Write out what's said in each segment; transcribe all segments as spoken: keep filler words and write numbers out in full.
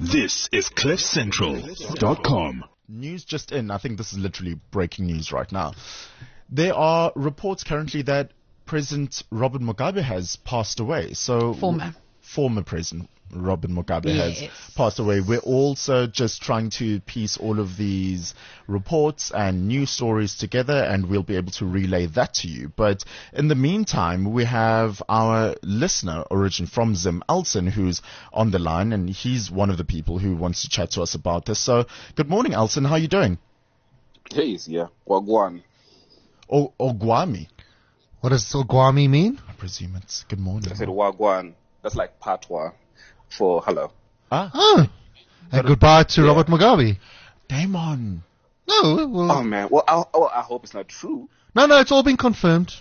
This is cliff central dot com. News just in. I think this is literally breaking news right now. There are reports currently that President Robert Mugabe has passed away. So Former. Former President Robert Mugabe Yes. has passed away. We're also just trying to piece all of these reports and news stories together, and we'll be able to relay that to you. But in the meantime, we have our listener, origin from Zim, Elson, who's on the line, and he's one of the people who wants to chat to us about this. So good morning, Elson. How are you doing? Hey, yeah. Wagwan. O- Ogwami. What does Ogwami mean? I presume it's good morning. I said Wagwan. That's like Patwa for hello. Ah, Oh, and goodbye to yeah. Robert Mugabe. Damon. No, well, Oh, man. Well, I, well, I hope it's not true. no, no, it's all been confirmed.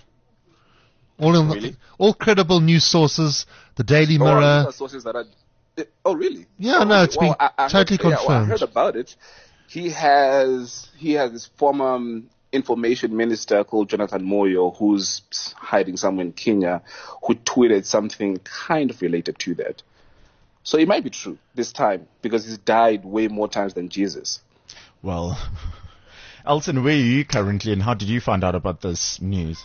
All in, Really? all credible news sources, the Daily Oh, Mirror. these are sources that are... Oh, really? Yeah, oh, no, it's well, been I, I totally heard, yeah, well, I confirmed. heard about it. He has he has this former um, information minister called Jonathan Moyo, who's hiding somewhere in Kenya, who tweeted something kind of related to that. So it might be true this time, because he's died way more times than Jesus. Well, Elton, where are you currently, and how did you find out about this news?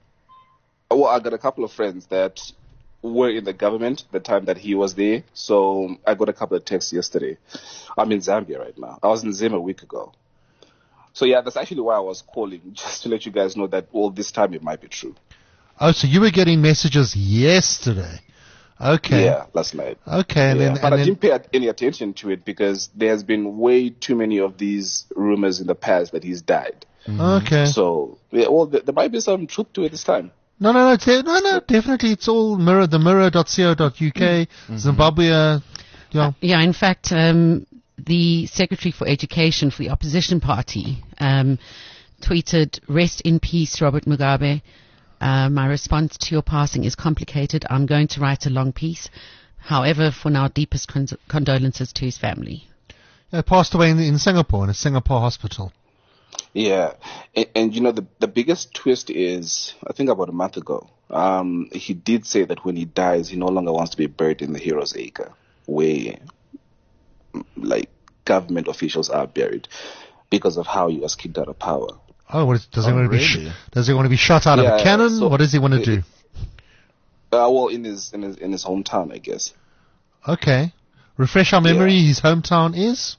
Well, I got a couple of friends that were in the government the time that he was there. So I got a couple of texts yesterday. I'm in Zambia right now. I was in Zim a week ago. So yeah, that's actually why I was calling, just to let you guys know that all this time it might be true. Oh, so you were getting messages yesterday. Okay. Yeah, last night. Okay, and Yeah, then, but and I then didn't pay at- any attention to it because there has been way too many of these rumors in the past that he's died. okay. So yeah, well, th- there might be some truth to it this time. No, no, no, it's, no, no, definitely. It's all mirror, the mirror dot co dot U K, Zimbabwe, uh, yeah. Yeah, in fact, um, the Secretary for Education for the opposition party um, tweeted, "Rest in peace, Robert Mugabe. Uh, my response to your passing is complicated. I'm going to write a long piece. However, for now, deepest con- condolences to his family." Yeah, passed away in, in Singapore, in a Singapore hospital. Yeah, and, and you know the the biggest twist is, I think about a month ago, um, he did say that when he dies, he no longer wants to be buried in the Heroes Acre, where mm, like government officials are buried, because of how he was kicked out of power. Oh, what is, does he Oh, want to be? really? Sh- does he want to be shot out of Yeah, a cannon? so what does he want to it- do? Uh, well, in his in his in his hometown, I guess. Okay, refresh our memory. Yeah. His hometown is.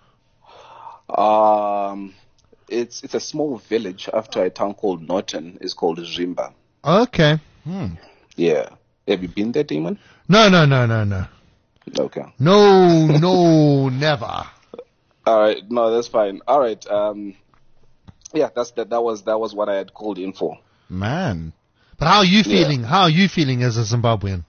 Um, it's it's a small village after a town called Norton. It's called Zimba. Okay. Yeah, have you been there, Damon? No, no, no, no, no, Okay. no, no, never. All right, no, that's fine. All right, um, yeah, that's that. That was that was what I had called in for. Man. But how are you Yeah. feeling? How are you feeling as a Zimbabwean?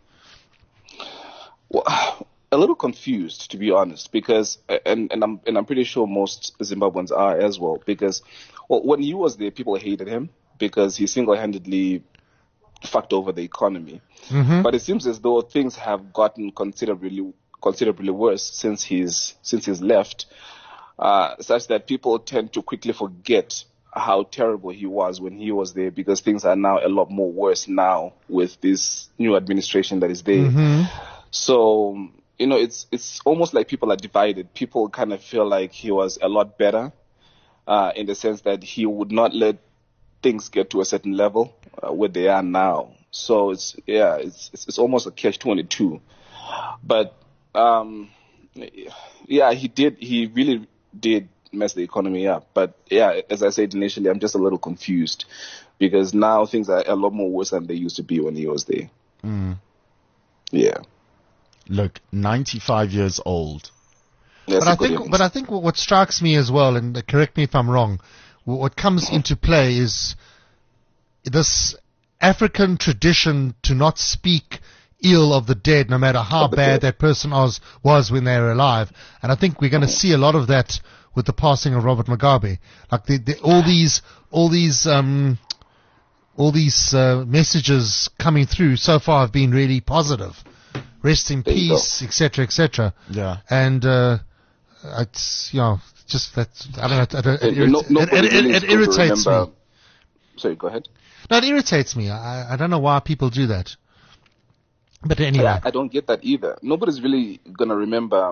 Well, a little confused, to be honest, because and and I'm and I'm pretty sure most Zimbabweans are as well, because well, when he was there, people hated him because he single-handedly fucked over the economy. Mm-hmm. But it seems as though things have gotten considerably considerably worse since he's since he's left, uh, such that people tend to quickly forget how terrible he was when he was there, because things are now a lot more worse now with this new administration that is there. Mm-hmm. So, you know, it's it's almost like people are divided. People kind of feel like he was a lot better, uh, in the sense that he would not let things get to a certain level uh, where they are now. So it's yeah, it's it's, it's almost a catch twenty-two. But um, yeah, he did. He really did mess the economy up. But yeah, as I said initially, I'm just a little confused because now things are a lot more worse than they used to be when he was there. Mm. Yeah. Look, ninety-five years old. That's But I a good think, innings. but I think what, what strikes me as well, and uh, correct me if I'm wrong, wh- what comes into play is this African tradition to not speak ill of the dead, no matter how Of the bad dead. that person was, was when they were alive. And I think we're going to see a lot of that with the passing of Robert Mugabe. Like the, the, all these, all these, um, all these uh, messages coming through so far have been really positive. Rest in There you peace, et cetera, et cetera. Yeah. And uh, it's, you know, just that, I don't know, it, it, it, Uh, no- irrit- nobody it, it, really it, is it going to irritates remember- me. Sorry, go ahead. No, it irritates me. I, I don't know why people do that. But anyway. Yeah, I don't get that either. Nobody's really gonna remember um,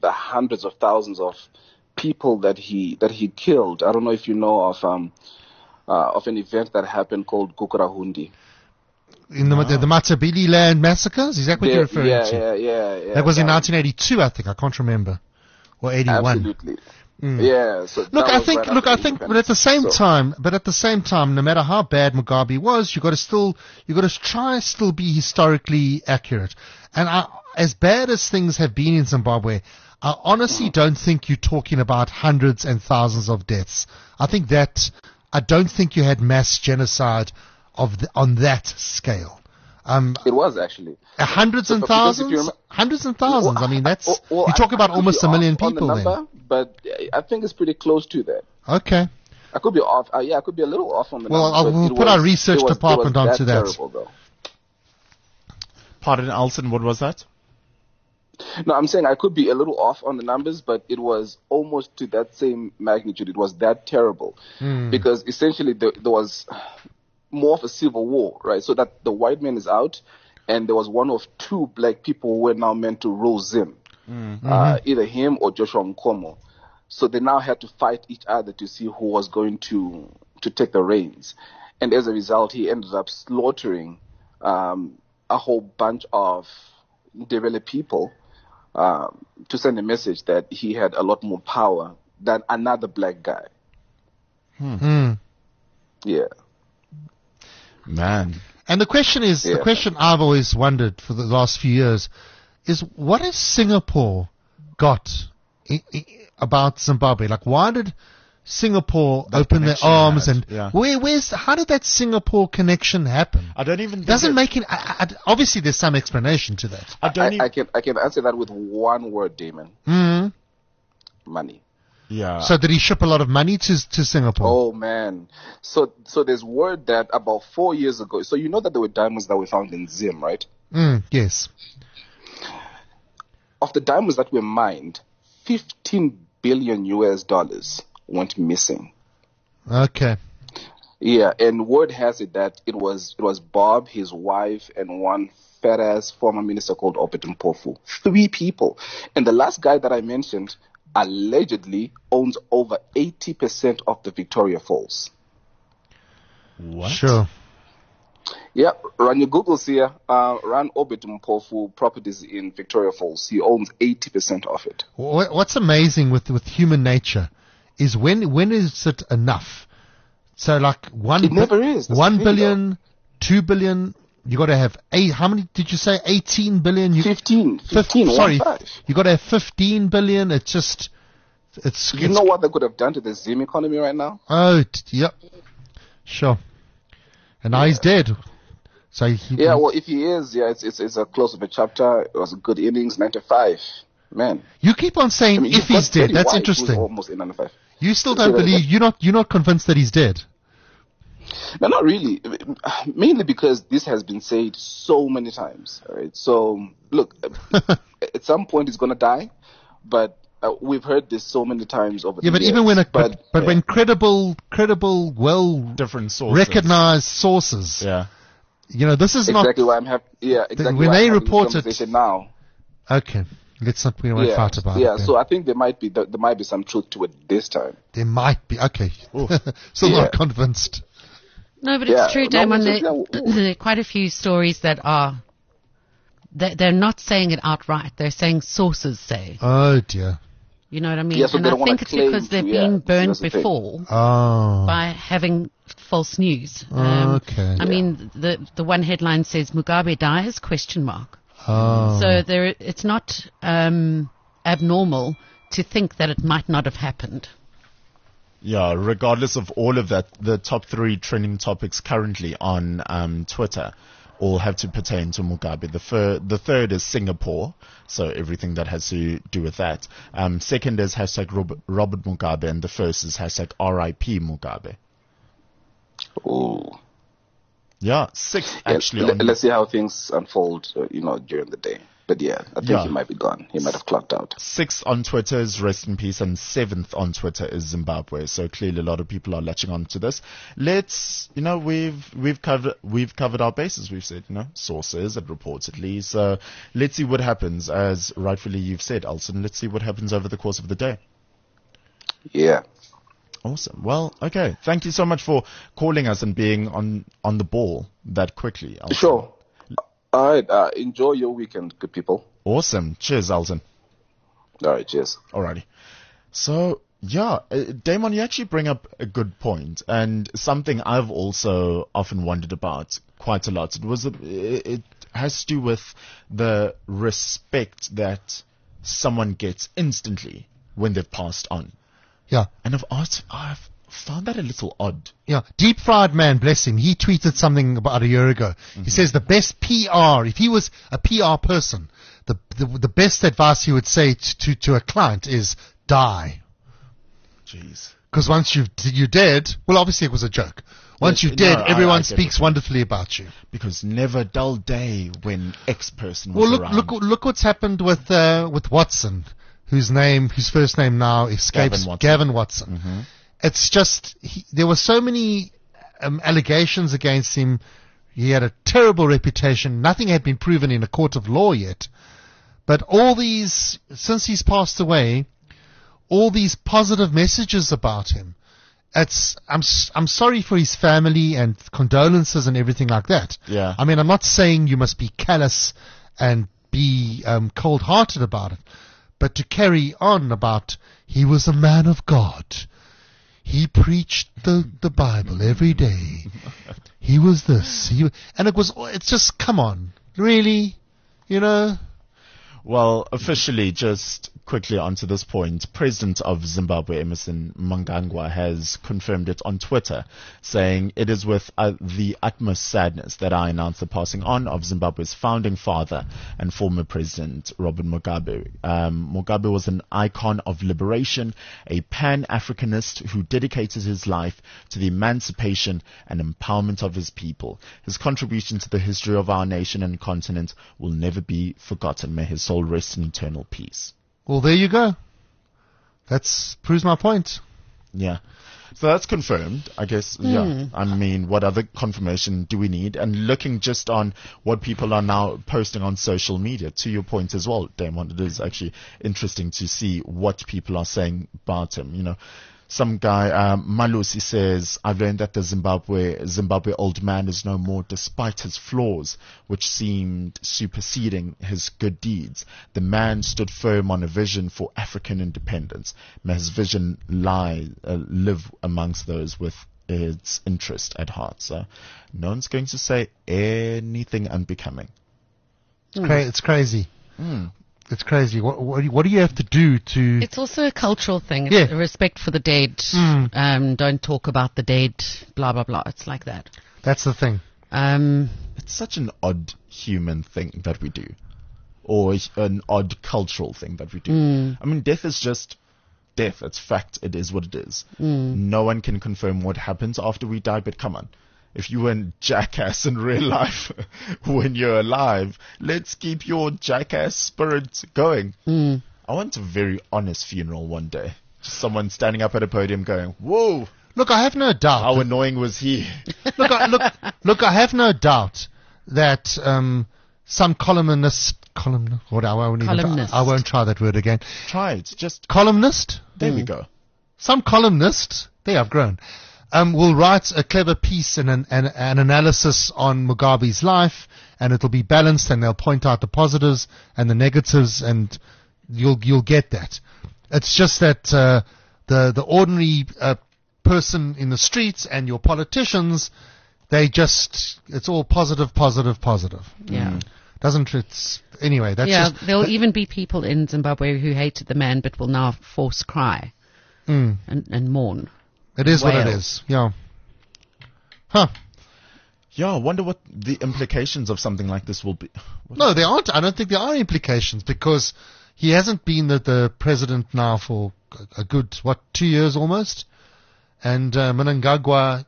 the hundreds of thousands of people that he that he killed. I don't know if you know of um uh, of an event that happened called Gukurahundi. In the, the, the Matabele land massacres? Is that what Yeah, you're referring yeah, to? yeah, yeah, yeah. That was in um, nineteen eighty-two, I think. I can't remember. Or eighty-one. Absolutely. Yeah. So Look, that I was think, right look, I after think, but at independence. the same So- time, but at the same time, no matter how bad Mugabe was, you got to still, you got to try still be historically accurate. And I, as bad as things have been in Zimbabwe, I honestly don't think you're talking about hundreds and thousands of deaths. I think that, I don't think you had mass genocide of the, on that scale. Um, It was actually. uh, hundreds So, and because if you thousands? remem- Hundreds and thousands. I mean, that's, Well, well, you I- talk I about could almost be a million off on the people then. number, but I think it's pretty close to that. Okay. I could be off. Uh, yeah, I could be a little off on the Well, number. I'll- but we'll it put our was- research it was- it department was onto that. Terrible, though. Pardon, Alson, what was that? No, I'm saying I could be a little off on the numbers, but it was almost to that same magnitude. It was that terrible because essentially there, there was more of a civil war, right? So that the white man is out, and there was one of two black people who were now meant to rule Zim, uh, either him or Joshua Nkomo. So they now had to fight each other to see who was going to to take the reins, and as a result, he ended up slaughtering um, a whole bunch of Ndebele people. Um, to send a message that he had a lot more power than another black guy. Hmm. Yeah. Man. And the question is, the Yeah. question I've always wondered for the last few years is, what has Singapore got I- I- about Zimbabwe? Like, why did Singapore That open their connection arms had, and yeah. where, where's, how did that Singapore connection happen? I don't even think Doesn't it- make it, I, I, obviously there's some explanation to that. I don't I, even, I can I can answer that with one word, Damon. Hmm. Money. yeah. So did he ship a lot of money to, to Singapore? Oh man. So so there's word that about four years ago. So you know that there were diamonds that were found in Zim, right? Mm, yes. Of the diamonds that were mined, fifteen billion U S dollars went missing. Okay. Yeah, and word has it that it was it was Bob, his wife, and one fat ass former minister called Obed Mpofu. Three people. And the last guy that I mentioned allegedly owns over eighty percent of the Victoria Falls. What? Sure. Yeah, run your Googles here. Uh, run Obed Mpofu properties in Victoria Falls. He owns eighty percent of it. What- What's amazing with, with human nature is when, when is it enough? So like one, It never is. That's one the thing, billion, two billion, you got to have eight, how many did you say? eighteen billion? You, fifteen. fif- fifteen, sorry, one five. you got to have fifteen billion. It's just, it's, You it's know what they could have done to the Zim economy right now? oh, t- yep. Sure. And now he's dead. So he, Yeah, well, if he is, yeah, it's it's, it's a close of a chapter. It was a good innings, ninety-five. Man. you keep on saying I mean, if you've got he's dead. Freddie That's White, who's interesting. almost in ninety-five. You still Say don't that believe, again. you're not, you're not convinced that he's dead. No, not really. Mainly because this has been said so many times. All right. So look, at some point he's gonna die, but uh, we've heard this so many times over Yeah, the but years. even when, a, but, but, but when credible, credible, well Different sources. recognized sources, Yeah. you know, this is exactly why I'm happy. Yeah, exactly. when why they I'm having this reported- conversation now. not, okay, let's not, we won't Yeah, fight about yeah. it then. So I think there might be there, there might be some truth to it this time. There might be, okay, still Yeah. not convinced. No, but Yeah, it's true, no, Damon. it's There, just- yeah, w- there are quite a few stories that are, they- they're not saying it outright. They're saying sources say. Oh dear. You know what I mean? Yeah, so and they I don't wanna think it's claim because to, they've yeah, been burned that's the thing. before Oh. by having false news. Okay. I mean, the the one headline says Mugabe dies? Question mark. Oh. So there, it's not um, abnormal to think that it might not have happened. Yeah, regardless of all of that, the top three trending topics currently on um, Twitter all have to pertain to Mugabe. The, fir- the third is Singapore, so everything that has to do with that. Um, second is hashtag Robert, Robert Mugabe, and the first is hashtag R I P Mugabe. Oh, Yeah, sixth yeah, actually. let, on let's see how things unfold. Uh, you know, during the day. But yeah, I think Yeah. he might be gone. He might have clocked out. Sixth on Twitter is Rest in Peace, and seventh on Twitter is Zimbabwe. So clearly, a lot of people are latching on to this. Let's, you know, we've we've covered we've covered our bases. We've said, you know, sources and reports at least. So let's see what happens. As rightfully you've said, Alson. Let's see what happens over the course of the day. Yeah. Awesome. Well, okay. Thank you so much for calling us and being on on the ball that quickly, Alson. Sure. All right. Uh, enjoy your weekend, good people. Awesome. Cheers, Alson. All right. Cheers. Alrighty. So, yeah, uh, Damon, you actually bring up a good point, and something I've also often wondered about quite a lot. It was, a, it has to do with the respect that someone gets instantly when they've passed on. Yeah. And I've asked, I've found that a little odd. Yeah, Deep Fried Man, bless him. He tweeted something about a year ago. Mm-hmm. He says the best P R, if he was a P R person, the the, the best advice he would say to, to, to a client is die. Jeez. Because once you've, you're dead, well, obviously it was a joke. Once Yes, you're dead, no, I- everyone I get speaks it. wonderfully about you. Because never dull day when X person was Well, look, around. look, look what's happened with uh, with Watson, whose name, whose first name now escapes Gavin Watson. Gavin Watson. Mm-hmm. It's just he, there were so many um, allegations against him. He had a terrible reputation. Nothing had been proven in a court of law yet. But all these, since he's passed away, all these positive messages about him. It's I'm s- I'm sorry for his family and condolences and everything like that. Yeah. I mean, I'm not saying you must be callous and be um, cold-hearted about it, but to carry on about he was a man of God. He preached the, the Bible every day. He was this. He, and it was, it's just, come on. Really? You know? Well, officially, just quickly onto this point, President of Zimbabwe, Emmerson Mnangagwa, has confirmed it on Twitter, saying, "It is with uh, the utmost sadness that I announce the passing on of Zimbabwe's founding father and former President, Robert Mugabe. Um, Mugabe was an icon of liberation, a Pan-Africanist who dedicated his life to the emancipation and empowerment of his people. His contribution to the history of our nation and continent will never be forgotten. May his soul rest in eternal peace." Well, there you go. That's proves my point. Yeah. So that's confirmed, I guess. Yeah. I mean, what other confirmation do we need? And looking just on what people are now posting on social media, to your point as well, Damon, it is actually interesting to see what people are saying about him. You know, some guy, um, Malusi says, "I've learned that the Zimbabwe, Zimbabwe old man is no more despite his flaws, which seemed superseding his good deeds. The man stood firm on a vision for African independence. May his vision lie, uh, live amongst those with its interest at heart." So no one's going to say anything unbecoming. It's, cra- it's crazy. Mm. It's crazy. What, what, do you, what do you have to do to... It's also a cultural thing. It's Yeah. a respect for the dead. Mm. Um, don't talk about the dead. Blah blah blah. It's like that. That's the thing. Um, It's such an odd human thing that we do, or an odd cultural thing that we do. I mean, death is just death. It's fact. It is what it is. No one can confirm what happens after we die, but come on. If you were a jackass in real life when you're alive, let's keep your jackass spirit going. mm. I want a very honest funeral one day. Just someone standing up at a podium going, "Whoa, Look, I have no doubt. how annoying was he?" look, I, look, look, I have no doubt that um, some columnist, column, what, I won't even try, Columnist. I won't try that word again. Try it. Just, Columnist? there we go. Some columnist, there I've grown, um, will write a clever piece and an, an, an analysis on Mugabe's life, and it'll be balanced, and they'll point out the positives and the negatives, and you'll you'll get that. It's just that uh, the the ordinary uh, person in the streets and your politicians, they just, it's all positive, positive, positive. yeah. Doesn't it's anyway? That's yeah. just There'll that- even be people in Zimbabwe who hated the man, but will now force cry Mm. and, and mourn. it is what it Wail. is. Yeah. Huh. Yeah, I wonder what the implications of something like this will be. What- No, there aren't. I don't think there are implications because he hasn't been the, the president now for a, a good, what, two years almost? And uh, Mnangagwa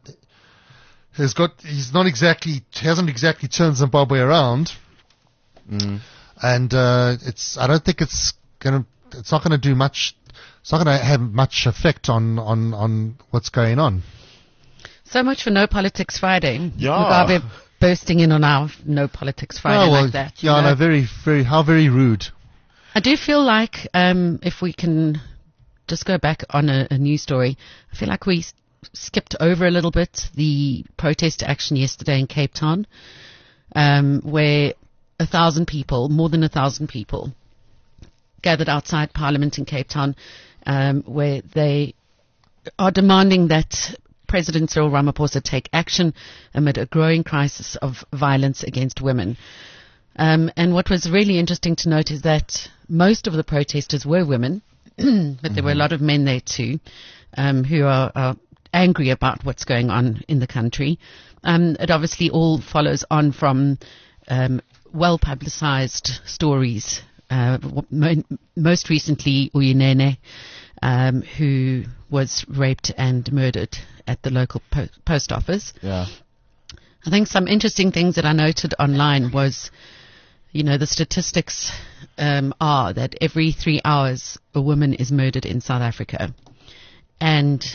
has got, he's not exactly, hasn't exactly turned Zimbabwe around. Mm. and uh, it's. I don't think it's gonna. It's not gonna do much. It's not gonna have much effect on on on what's going on. So much for No Politics Friday. Yeah. Mugabe bursting in on our No Politics Friday oh, well, like that. you Yeah, know? no, very, very, how very rude. I do feel like, um, if we can just go back on a, a news story, I feel like we s- skipped over a little bit the protest action yesterday in Cape Town, um, where a thousand people, more than a thousand people, gathered outside Parliament in Cape Town, um, where they are demanding that President Cyril Ramaphosa take action amid a growing crisis of violence against women. Um, and what was really interesting to note is that most of the protesters were women, but mm-hmm. there were a lot of men there too, um, who are, are angry about what's going on in the country. Um, it obviously all follows on from um, well-publicized stories. Uh, mo- most recently, Uyinene, um, who was raped and murdered at the local po- post office. Yeah. I think some interesting things that I noted online was, you know, the statistics um, are that every three hours a woman is murdered in South Africa. And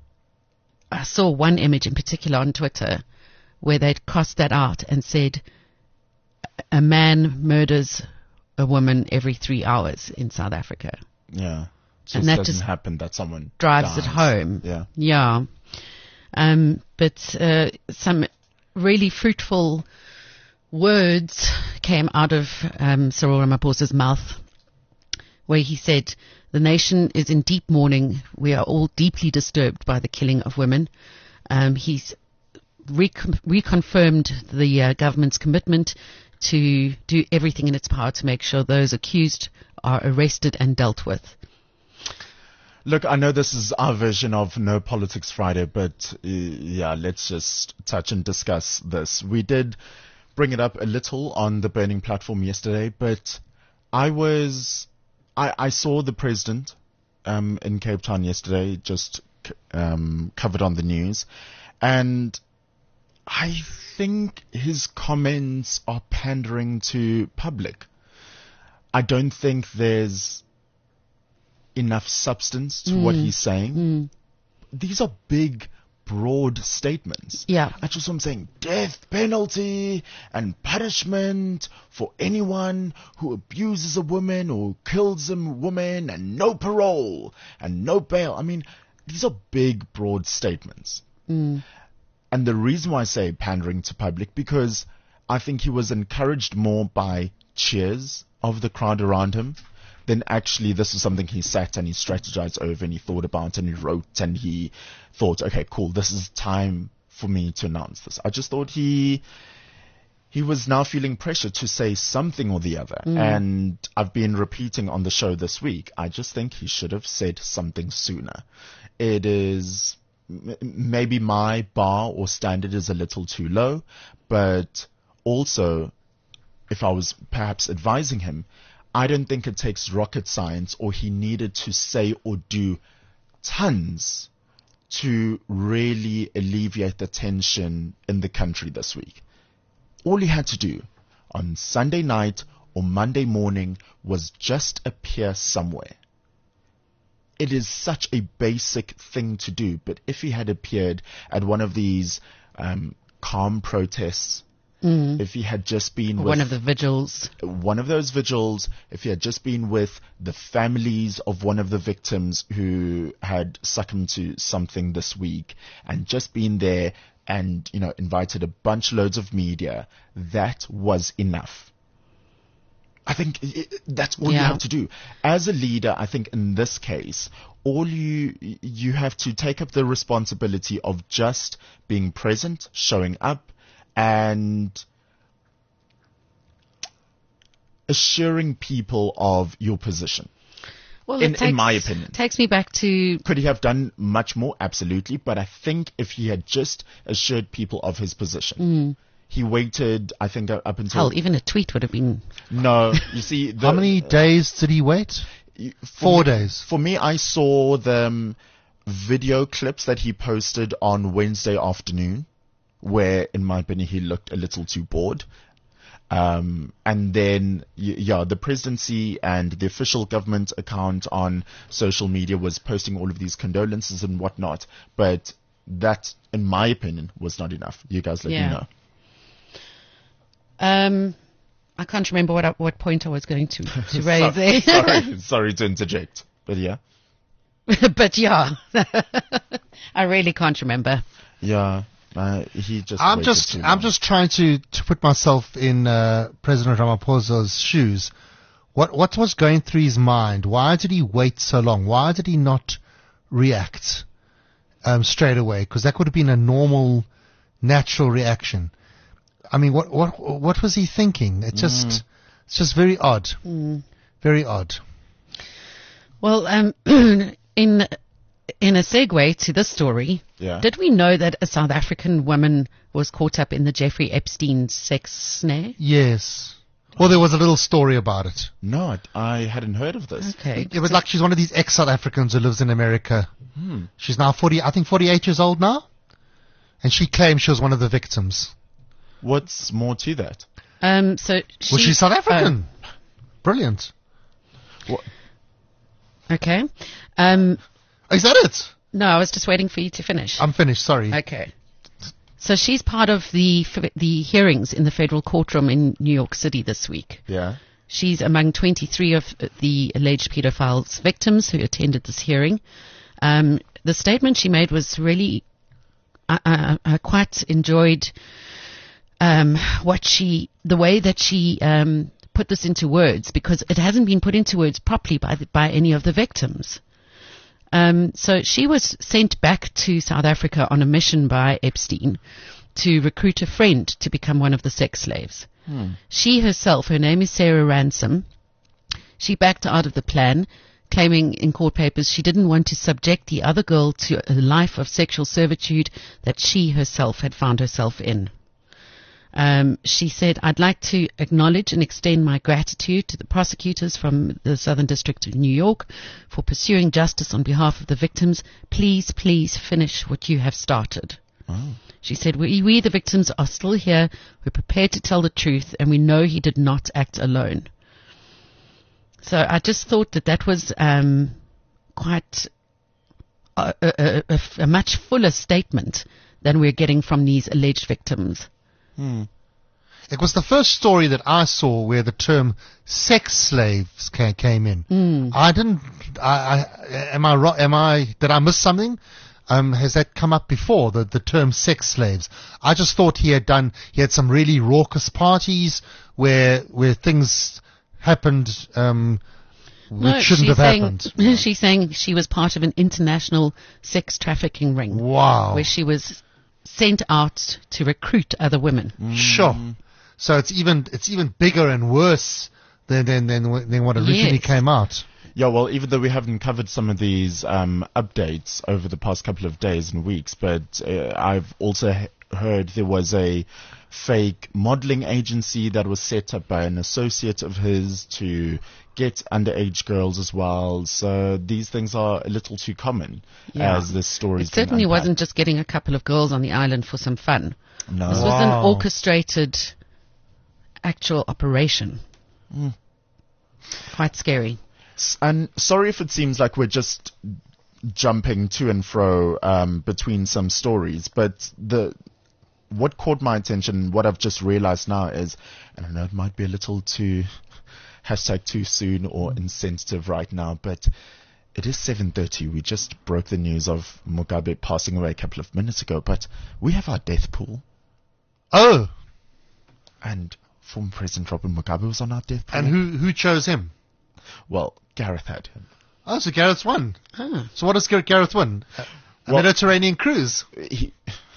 I saw one image in particular on Twitter where they'd crossed that out and said a man murders a woman every three hours in South Africa. Yeah. Just And that doesn't just happen that someone drives dies. it home. Yeah. Yeah. Um, but uh, some really fruitful words came out of um, Cyril Ramaphosa's mouth, where he said, "The nation is in deep mourning. We are all deeply disturbed by the killing of women." Um, he's recon- reconfirmed the uh, government's commitment to do everything in its power to make sure those accused are arrested and dealt with. Look, I know this is our version of No Politics Friday, but uh, yeah, let's just touch and discuss this. We did bring it up a little on the Burning platform yesterday, but I was, I, I saw the president um, in Cape Town yesterday, just um, covered on the news, and I think his comments are pandering to public. I don't think there's enough substance to mm. what he's saying. Mm. These are big, broad statements. Yeah. I just am saying death penalty and punishment for anyone who abuses a woman or kills a woman, and no parole and no bail. I mean, these are big, broad statements. Mm. And the reason why I say pandering to public, because I think he was encouraged more by cheers of the crowd around him than actually this is something he sat and he strategized over and he thought about and he wrote and he thought, okay, cool, this is time for me to announce this. I just thought he he was now feeling pressure to say something or the other. Mm. And I've been repeating on the show this week, I just think he should have said something sooner. It is m- maybe my bar or standard is a little too low, but also if I was perhaps advising him, I don't think it takes rocket science or he needed to say or do tons to really alleviate the tension in the country this week. All he had to do on Sunday night or Monday morning was just appear somewhere. It is such a basic thing to do, but if he had appeared at one of these um, calm protests, Mm. if he had just been with one of the vigils, one of those vigils, if he had just been with the families of one of the victims who had succumbed to something this week and just been there and, you know, invited a bunch loads of media, that was enough. I think it, that's all yeah. you have to do. As a leader, I think in this case, all you, you have to take up the responsibility of just being present, showing up, and assuring people of your position. Well, in, takes, in my opinion. Takes me back to... Could he have done much more? Absolutely. But I think if he had just assured people of his position. Mm. He waited, I think, up until... Hell, even a tweet would have been... No, you see... The, How many days did he wait? Four me, days. For me, I saw the um, video clips that he posted on Wednesday afternoon, where, in my opinion, he looked a little too bored. Um, and then, y- yeah, the presidency and the official government account on social media was posting all of these condolences and whatnot. But that, in my opinion, was not enough. You guys let Yeah. me know. Um, I can't remember what I, what point I was going to, to raise So- there. sorry, sorry to interject. But yeah, But yeah, I really can't remember. yeah, uh, he just. I'm waited just too I'm long. just trying to, to put myself in uh, President Ramaphosa's shoes. What what was going through his mind? Why did he wait so long? Why did he not react um, straight away? Because that would have been a normal, natural reaction. I mean, what what what was he thinking? It just Mm. it's just very odd, Mm. very odd. Well, um, in in a segue to this story, Yeah. did we know that a South African woman was caught up in the Jeffrey Epstein sex snare? Yes. Well, there was a little story about it. No, I I hadn't heard of this. Okay. It was like she's one of these ex-South Africans who lives in America. Hmm. She's now forty, I think forty-eight years old now. And she claimed she was one of the victims. What's more to that? Um, so she, Well, she's South African. Brilliant. What? Oh, okay. Um, Is that it? no, I was just waiting for you to finish. I'm finished, sorry. Okay. So she's part of the f- the hearings in the federal courtroom in New York City this week. Yeah. She's among twenty-three of the alleged pedophiles victims who attended this hearing. Um, the statement she made was really, I, I, I quite enjoyed um, what she, the way that she um, put this into words, because it hasn't been put into words properly by the, by any of the victims. Um, so she was sent back to South Africa on a mission by Epstein to recruit a friend to become one of the sex slaves. Hmm. She herself, her name is Sarah Ransom, she backed out of the plan, claiming in court papers she didn't want to subject the other girl to a life of sexual servitude that she herself had found herself in. Um, she said, I'd like to acknowledge and extend my gratitude to the prosecutors from the Southern District of New York for pursuing justice on behalf of the victims. Please, please finish what you have started. Oh. She said, we, we, the victims, are still here. We're prepared to tell the truth, and we know he did not act alone. So I just thought that that was um, quite a, a, a, a much fuller statement than we're getting from these alleged victims. Hmm. It was the first story that I saw where the term sex slaves ca- came in. Mm. I didn't, I, I, am I wrong, am I, did I miss something? Um, has that come up before, the, the term sex slaves? I just thought he had done, he had some really raucous parties where, where things happened, um, which No, shouldn't she's have saying, happened. She's saying she was part of an international sex trafficking ring Wow. where she was sent out to recruit other women. Sure. So it's even, it's even bigger and worse than, than, than, than what originally Yes. came out. Yeah, well, even though we haven't covered some of these um, updates over the past couple of days and weeks, but uh, I've also he- heard there was a fake modeling agency that was set up by an associate of his to get underage girls as well. So these things are a little too common Yeah. as this story It certainly wasn't just getting a couple of girls on the island for some fun. No. This was an Wow. orchestrated actual operation. Mm. Quite scary. S- And sorry if it seems like we're just jumping to and fro um, between some stories, but the what caught my attention, what I've just realized now is, and I know it might be a little too hashtag too soon or insensitive right now, but it is seven thirty. We just broke the news of Mugabe passing away a couple of minutes ago, but we have our death pool, Oh, and former President Robert Mugabe was on our death pool. and who, who chose him? Well, Gareth had him. Oh, so Gareth's won. Ah. So what does Gar- Gareth win? A a Well- Mediterranean cruise. He,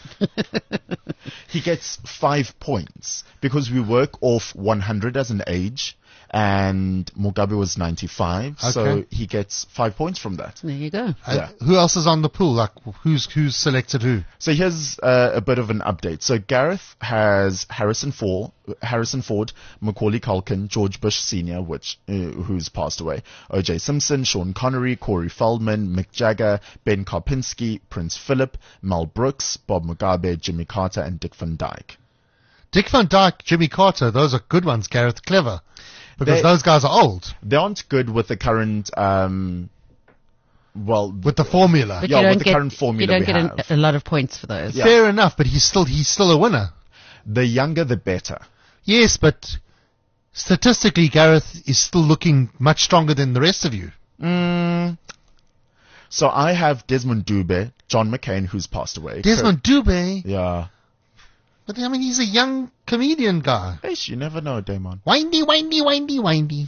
he gets five points because we work off one hundred as an age, and Mugabe was ninety-five, so Okay. he gets five points from that. There you go. Uh, Yeah. Who else is on the pool? Like, who's who's selected who? So here's uh, a bit of an update. So Gareth has Harrison Ford, Harrison Ford, Macaulay Culkin, George Bush Senior, which uh, who's passed away, O J Simpson, Sean Connery, Corey Feldman, Mick Jagger, Ben Karpinski, Prince Philip, Mel Brooks, Bob Mugabe, Jimmy Carter, and Dick Van Dyke. Dick Van Dyke, Jimmy Carter, those are good ones, Gareth. Clever. Because They- those guys are old. They aren't good with the current, um, well, With the formula. But Yeah, you with don't the get, current formula you don't we get an- have. a lot of points for those. Yeah. Fair enough, but he's still, he's still a winner. the younger the better. Yes, but statistically, Gareth is still looking much stronger than the rest of you. Mm. So I have Desmond Dube, John McCain, who's passed away. Desmond Dube, Kurt- yeah. but I mean, he's a young comedian guy. Eish, you never know, Damon. Windy, windy, windy, windy.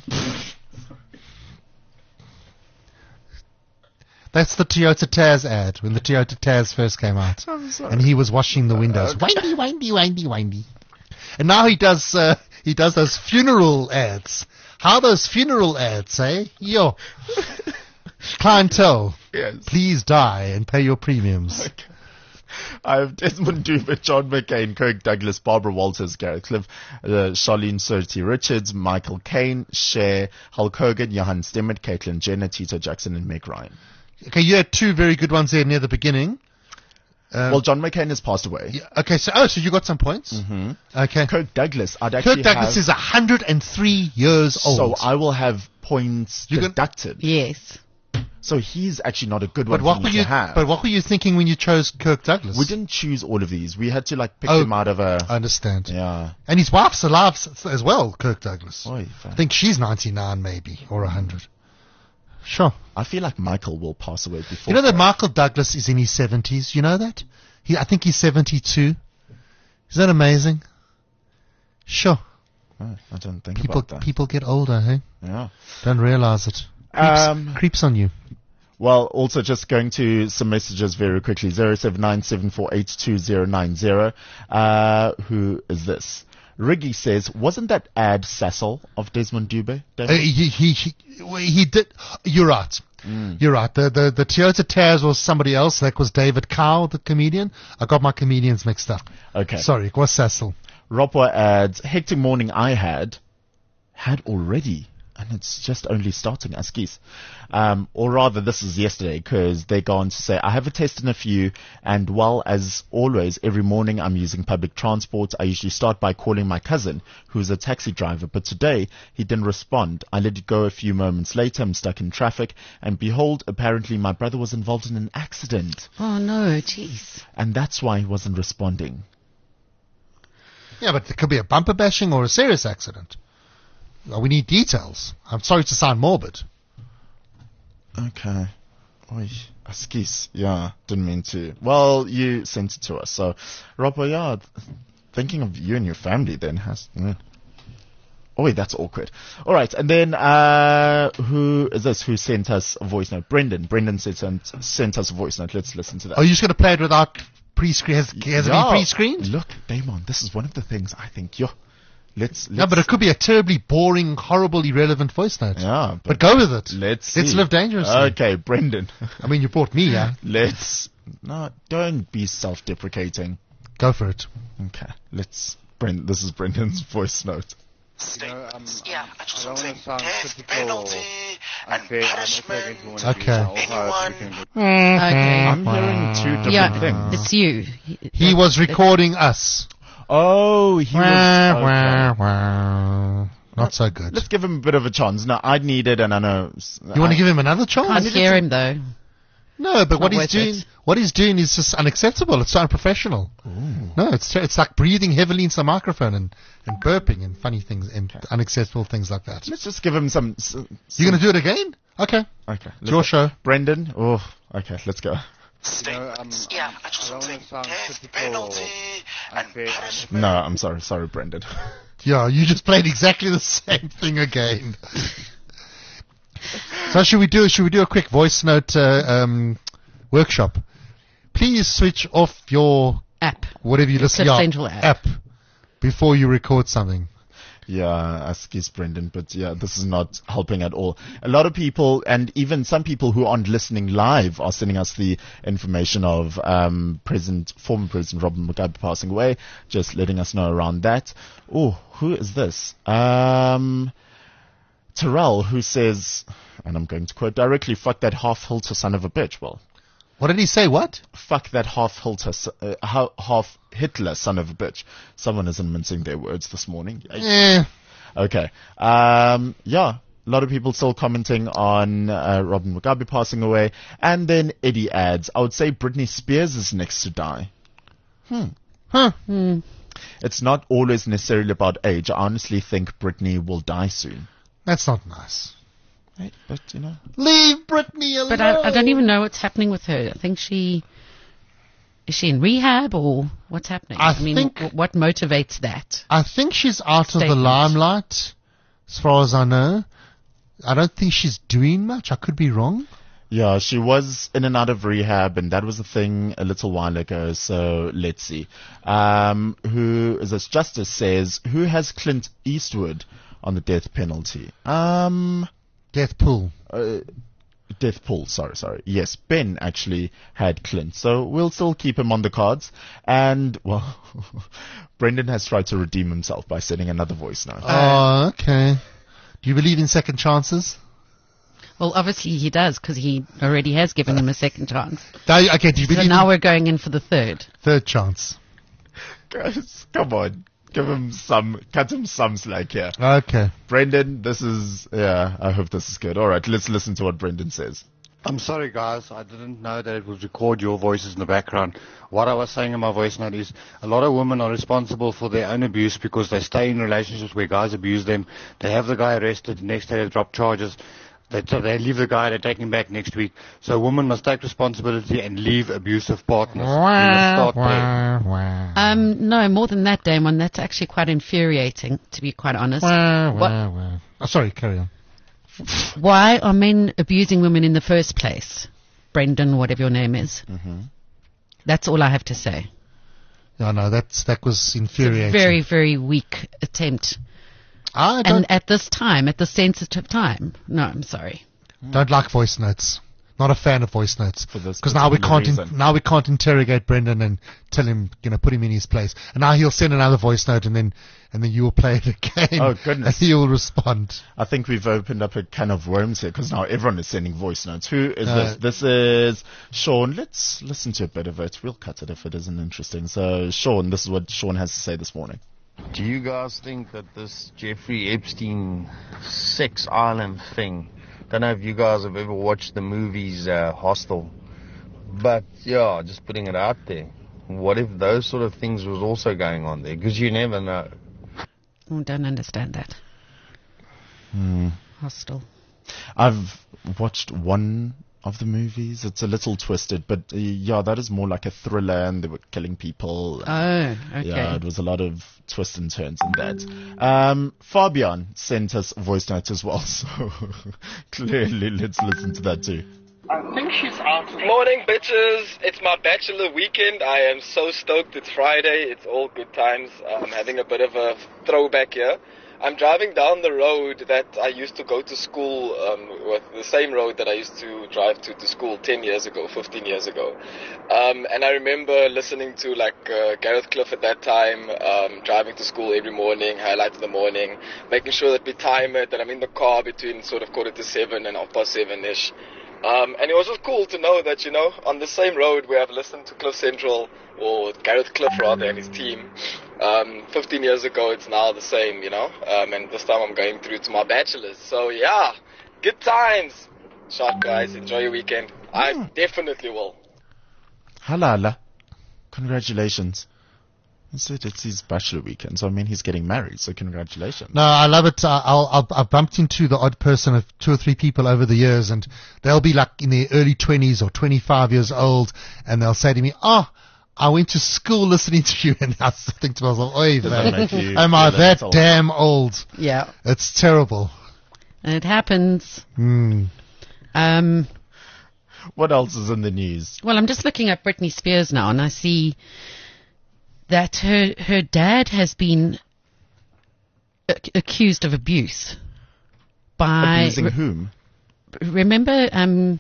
That's the Toyota Taz ad, when the Toyota Taz first came out. I'm sorry. And he was washing the windows. Windy, windy, windy, windy. And now he does, uh, he does those funeral ads. How those funeral ads, eh? Yo. Clientele, Yes. please die and pay your premiums. Okay. I have Desmond Dube, John McCain, Kirk Douglas, Barbara Walters, Gareth Cliff, uh, Charlene Surtee Richards, Michael Caine, Cher, Hulk Hogan, Johan Stemmert, Caitlyn Jenner, Tito Jackson, and Meg Ryan. Okay, you had two very good ones there near the beginning. Um, Well, John McCain has passed away. yeah, okay, so, oh, so you got some points? Mm-hmm. Okay. Kirk Douglas, I'd actually Kirk Douglas have, is one hundred three years old. so I will have points You can- deducted. Yes. So he's actually not a good but one what for were me you? to have. But what were you thinking when you chose Kirk Douglas? We didn't choose all of these. We had to like pick Oh, them out of a. I understand. yeah. And his wife's alive s- as well, Kirk Douglas. Oy, I fuck. think she's ninety-nine maybe, or one hundred. Sure. I feel like Michael will pass away before. You know that Kirk. Michael Douglas is in his seventies? You know that? He, I think he's seventy-two. Is that amazing? Sure. Oh, I don't think People about that. people get older, hey? Yeah. Don't realize it. Creeps, Um, creeps on you. Well, also just going to some messages very quickly. zero seven nine seven four eight two zero nine zero. Uh, who is this? Riggy says, wasn't that ad Sassel of Desmond Dube? Uh, he, he, he, he did. You're right. You're right. The, the, the Toyota Taz was somebody else. That was David Cow, the comedian. I got my comedians mixed up. Okay. Sorry, it was Cecil. Ropwa adds, hectic morning I had, had already. And it's just only starting, Askies. Um, or rather, this is yesterday, because they go on to say, I have a test in a few, and well, as always, every morning I'm using public transport. I usually start by calling my cousin, who's a taxi driver, but today he didn't respond. I let it go a few moments later. I'm stuck in traffic, and behold, apparently my brother was involved in an accident, Oh no, jeez. and that's why he wasn't responding. Yeah, but it could be a bumper bashing or a serious accident. Well, we need details. I'm sorry to sound morbid. Okay. Oy, Askies. Yeah, didn't mean to. Well, you sent it to us. So, Robo, yeah, thinking of you and your family then has. Yeah. Oh, that's awkward. All right, and then uh, who is this? Who sent us a voice note? Brendan. Brendan sent sent us a voice note. Let's listen to that. Are you just going to play it without pre-screen? Has, has it Yeah. been pre-screened? Look, Damon, this is one of the things I think. Yo, let's. let's No, but it could be a terribly boring, horrible, irrelevant voice note. Yeah, But go with it. let's Let's see. live dangerously. Okay, Brendan. I mean, you brought me, yeah? let's no, don't be self-deprecating. Go for it. Okay, let's. Bren, this is Brendan's voice note. You know, um, Yeah, I just I don't want to want to sound death typical penalty and unfair. I'm not punishment. going to want Okay. to use Anyone- Ohio speaking, but Okay. I'm hearing two different Yeah, things. it's you. He was recording us. Oh, he was. Okay. Not so good. Let's give him a bit of a chance. No, I need it, and I know. You want to give him another chance? Can't hear him though. No, but what not he's worth doing, it. what he's doing is just unacceptable. It's so unprofessional. No, it's it's like breathing heavily into the microphone and, and burping and funny things and unacceptable things like that. Let's just give him some. some You're going to do it again? Okay. Okay. It's your show. Brendan. Oh, okay. Let's go. you know, um, Yeah, I just I want don't to want to sound death typical penalty and unfair. punishment. No, I'm sorry. Sorry, Brendan. Yeah, you just played exactly the same thing again. So should we do should we do a quick voice note uh, um, workshop? Please switch off your App. whatever you listen Cliff yeah, Central app. before you record something. Yeah, excuse Brendan, but yeah, this is not helping at all. A lot of people, and even some people who aren't listening live, are sending us the information of um, President, former President Robert Mugabe passing away, just letting us know around that. Oh, who is this? Um, Terrell, who says, and I'm going to quote directly, fuck that half-hilter son of a bitch. Well, What did he say? What? Fuck that half Hitler, uh, ha- half Hitler son of a bitch. Someone isn't mincing their words this morning. Eh. Okay. Um, yeah. A lot of people still commenting on uh, Robert Mugabe passing away. And then Eddie adds, I would say Britney Spears is next to die. Hmm. Huh. Hmm. It's not always necessarily about age. I honestly think Britney will die soon. That's not nice. Hey, but, you know. Leave Britney alone. But I, I don't even know what's happening with her. I think she... Is she in rehab or what's happening? I mean, think- w- what motivates that? I think she's out of the Statement. limelight, as far as I know. I don't think she's doing much. I could be wrong. Yeah, she was in and out of rehab, and that was a thing a little while ago. So let's see. Um, who is this? Justice says, who has Clint Eastwood on the death penalty? Um, Death pool. uh, death pool. Sorry, sorry. Yes, Ben actually had Clint, so we'll still keep him on the cards. And well, Brendan has tried to redeem himself by sending another voice note. Oh, okay. Do you believe in second chances? Well, obviously he does because he already has given him a second chance. No, okay, do you So believe now in we're going in for the third. third chance? Guys, come on. Give him some, cut him some slack here. Okay. Brendan, this is, yeah, I hope this is good. All right, let's listen to what Brendan says. I'm sorry, guys. I didn't know that it would record your voices in the background. What I was saying in my voice note is a lot of women are responsible for their own abuse because they stay in relationships where guys abuse them. They have the guy arrested. The next day they drop charges. They, so they leave the guy. They take him back next week. So a woman must take responsibility and leave abusive partners. We must start there. Um, no, more than that, Damon. That's actually quite infuriating, to be quite honest. What- Oh, sorry, carry on. Why are men abusing women in the first place? Brendan, whatever your name is. Mm-hmm. That's all I have to say. No, no, that's that was It's a infuriating. very, very weak attempt. I don't, And at this time, at the sensitive time. No, I'm sorry. don't like voice notes. Not a fan of voice notes. For this Because now we particular can't in, reason. now we can't interrogate Brendan and tell him, you know, put him in his place. And now he'll send another voice note, and then and then you will play it again. Oh, goodness. And he will respond. I think we've opened up a can of worms here because now everyone is sending voice notes. Who is Uh, this? This is Sean. Let's listen to a bit of it. We'll cut it if it isn't interesting. So, Sean, this is what Sean has to say this morning. Do you guys think that this Jeffrey Epstein sex island thing, don't know if you guys have ever watched the movies uh, Hostel, but yeah, just putting it out there. What if those sort of things was also going on there? Because you never know. I don't understand that. Hmm. Hostile. I've watched one of the movies. It's a little twisted, but uh, yeah, that is more like a thriller, and they were killing people. Oh, okay. Yeah, it was a lot of twists and turns in that. Um, Fabian sent us a voice note as well, so clearly let's listen to that too. I think she's out. Morning, bitches. It's my bachelor weekend. I am so stoked. It's Friday. It's all good times. I'm having a bit of a throwback here. I'm driving down the road that I used to go to school um, with, the same road that I used to drive to, to school ten years ago, fifteen years ago. Um, and I remember listening to like uh, Gareth Cliff at that time, um, driving to school every morning, highlight of the morning, making sure that we time it, that I'm in the car between sort of quarter to seven and half past seven-ish. Um, and it was just cool to know that, you know, on the same road where I've listened to Cliff Central, or Gareth Cliff rather, and his team, um, fifteen years ago, it's now the same, you know, um, and this time I'm going through to my bachelor's. So yeah, good times. Shot guys, enjoy your weekend. I Mm. definitely will. Halala. Congratulations. He said it's his bachelor weekend, so I mean he's getting married, so congratulations. No, I love it. Uh, I'll, I'll, I've bumped into the odd person of two or three people over the years, and they'll be like in their early twenties or twenty-five years old, and they'll say to me, "Oh, I went to school listening to you," and I think to myself, "Oy, Does that man, make you am I feel that old? damn old?" Yeah. It's terrible. And it happens. Mm. Um, What else is in the news? well, I'm just looking at Britney Spears now, and I see that her her dad has been ac- accused of abuse by. Abusing re- whom? remember, um,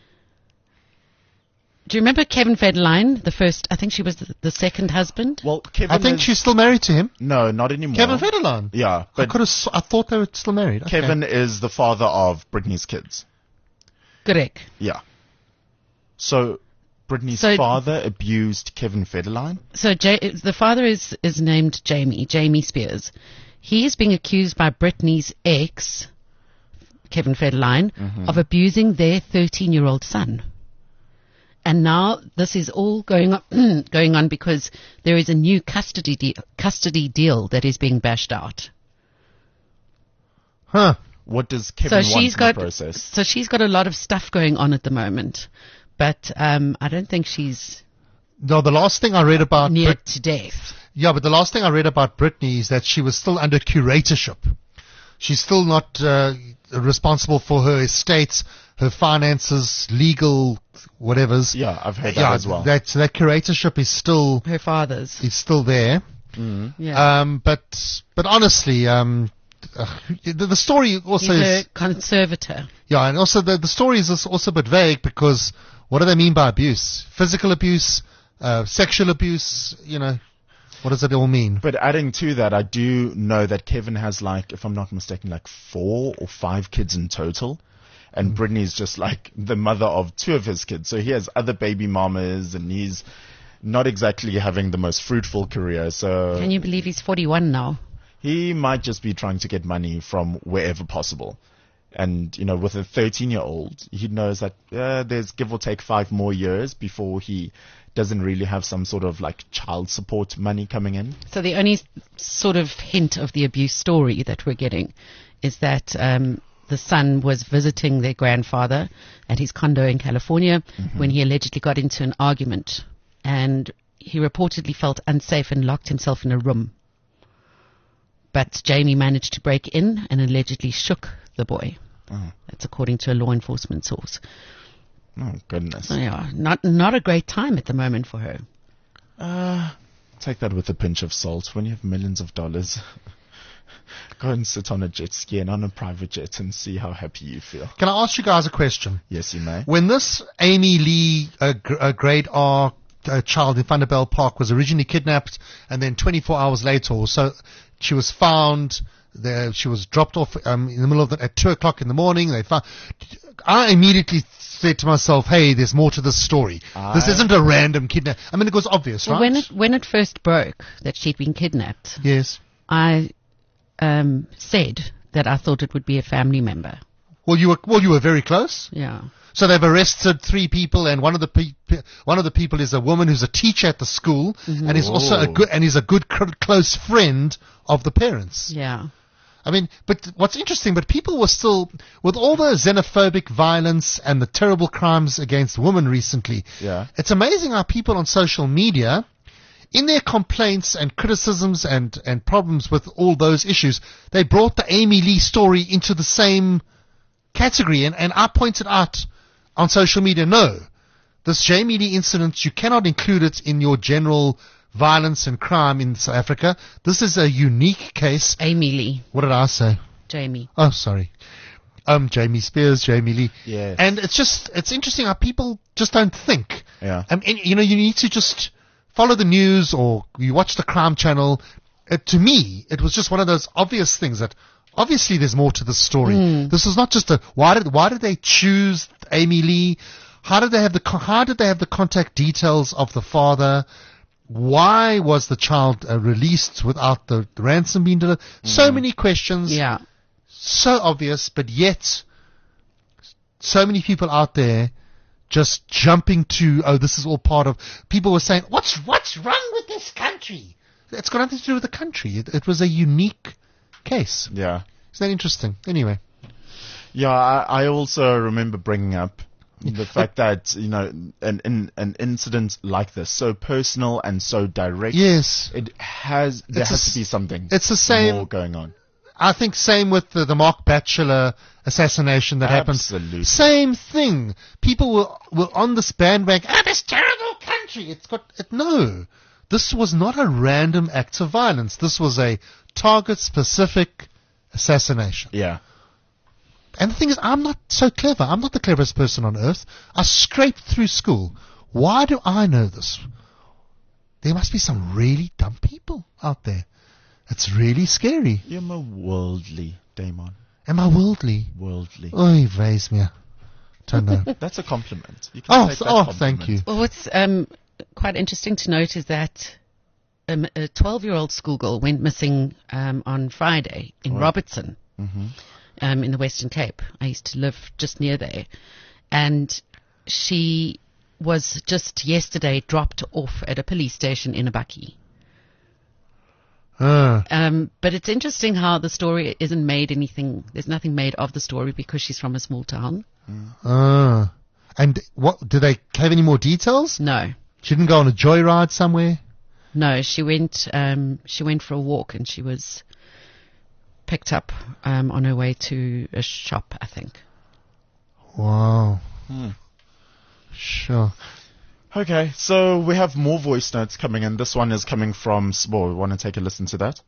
do you remember Kevin Federline, the first? I think she was the, the second husband. Well, Kevin I think is- she's still married to him. No, not anymore. Kevin Federline. Yeah, I but could have. I thought they were still married. Okay. Kevin is the father of Britney's kids. Correct. Yeah. So Brittany's So- father abused Kevin Federline. So Ja- the father is, is named Jamie, Jamie Spears. He is being accused by Britney's ex, Kevin Federline, of abusing their thirteen-year-old son. And now this is all going on, going on because there is a new custody de- custody deal that is being bashed out. Huh. What does Kevin so want she's in got the process? so she's got a lot of stuff going on at the moment, but um, I don't think she's No, the last thing I read about near Brit- to death. Yeah, but the last thing I read about Britney is that she was still under curatorship. She's still not uh, responsible for her estates, her finances, legal whatevers. Yeah, I've heard that Yeah, as well. that that curatorship is still Her father's. is still there. Yeah. Um, but but honestly, um, uh, the, the story also He's is a conservator. yeah, and also the the story is also a bit vague because what do they mean by abuse? Physical abuse, uh, sexual abuse. You know, what does it all mean? But adding to that, I do know that Kevin has, like, if I'm not mistaken, like four or five kids in total. And Brittany's just like the mother of two of his kids. So he has other baby mamas and he's not exactly having the most fruitful career. So Can you believe he's forty-one now? he might just be trying to get money from wherever possible. And, you know, with a thirteen-year-old, he knows that uh, there's give or take five more years before he doesn't really have some sort of, like, child support money coming in. So the only sort of hint of the abuse story that we're getting is that um, the son was visiting their grandfather at his condo in California when he allegedly got into an argument, and he reportedly felt unsafe and locked himself in a room. But Jamie managed to break in and allegedly shook the boy. Oh. That's according to a law enforcement source. Oh, goodness. So yeah, not not a great time at the moment for her. Uh, take that with a pinch of salt. When you have millions of dollars, go and sit on a jet ski and on a private jet and see how happy you feel. Can I ask you guys a question? Yes, you may. When this Amy Lee, uh, gr- uh, grade R uh, child in Thunderbell Park was originally kidnapped, and then twenty-four hours later or so, she was found. There, she was dropped off um, in the middle of the, at two o'clock in the morning. They found. I immediately said to myself, "Hey, there's more to this story. I- This isn't a random kidnap." I mean, it was obvious, Well, right? when it when it first broke that she'd been kidnapped, yes. I um, said that I thought it would be a family member. Well, you were well, you were very close. Yeah. So they've arrested three people, and one of the pe- pe- one of the people is a woman who's a teacher at the school, and is also a Oh. good and is a good cr- close friend of the parents. Yeah. I mean, but what's interesting, but people were still, with all the xenophobic violence and the terrible crimes against women recently, Yeah. it's amazing how people on social media, in their complaints and criticisms and, and problems with all those issues, they brought the Amy Lee story into the same category. And, and I pointed out on social media, no, this Jamie Lee incident, you cannot include it in your general violence and crime in South Africa. This is a unique case. Amy Lee. What did I say? Jamie. Oh, sorry. Um, Jamie Spears, Jamie Lee. Yes. And it's just, it's interesting how people just don't think. Yeah. Um, and, you know, you need to just follow the news or you watch the crime channel. Uh, to me, it was just one of those obvious things that obviously there's more to the story. This is not just a, why did, why did they choose Amy Lee? How did they have the, co- how did they have the contact details of the father? Why was the child uh, released without the, the ransom being delivered? So many questions. Yeah. So obvious, but yet so many people out there just jumping to, oh, this is all part of, people were saying, what's, what's wrong with this country? It's got nothing to do with the country. It, it was a unique case. Yeah. Isn't that interesting? Anyway. Yeah, I, I also remember bringing up the fact that, you know, an, an an incident like this, so personal and so direct, Yes. it has, there It's has a to be something it's the same- more going on. I think same with the, the Mark Batchelor assassination that Absolutely. happened. Same thing. People were, were on this bandwagon. Ah, this terrible country. It's got, it, no. This was not a random act of violence. This was a target-specific assassination. Yeah. And the thing is, I'm not so clever. I'm not the cleverest person on earth. I scraped through school. Why do I know this? There must be some really dumb people out there. It's really scary. You're more worldly, Damon. Am I worldly? Worldly. Oy, vlees me. Don't know. That's a compliment. You can Oh, take th- that oh, compliment. thank you. Well, what's um, quite interesting to note is that um, a twelve-year-old schoolgirl went missing um, on Friday in Right. Robertson, Mm-hmm. um, in the Western Cape. I used to live just near there. And she was just yesterday dropped off at a police station in a bakkie. Uh, Um, but it's interesting how the story isn't made anything, there's nothing made of the story because she's from a small town. uh. And what, do they have any more details? No. She didn't go on a joyride somewhere? No, she went, um, she went for a walk and she was picked up, um, on her way to a shop, I think. Wow. Hmm. Sure. Okay, so we have more voice notes coming in. This one is coming from Sbo. We want to take a listen to that?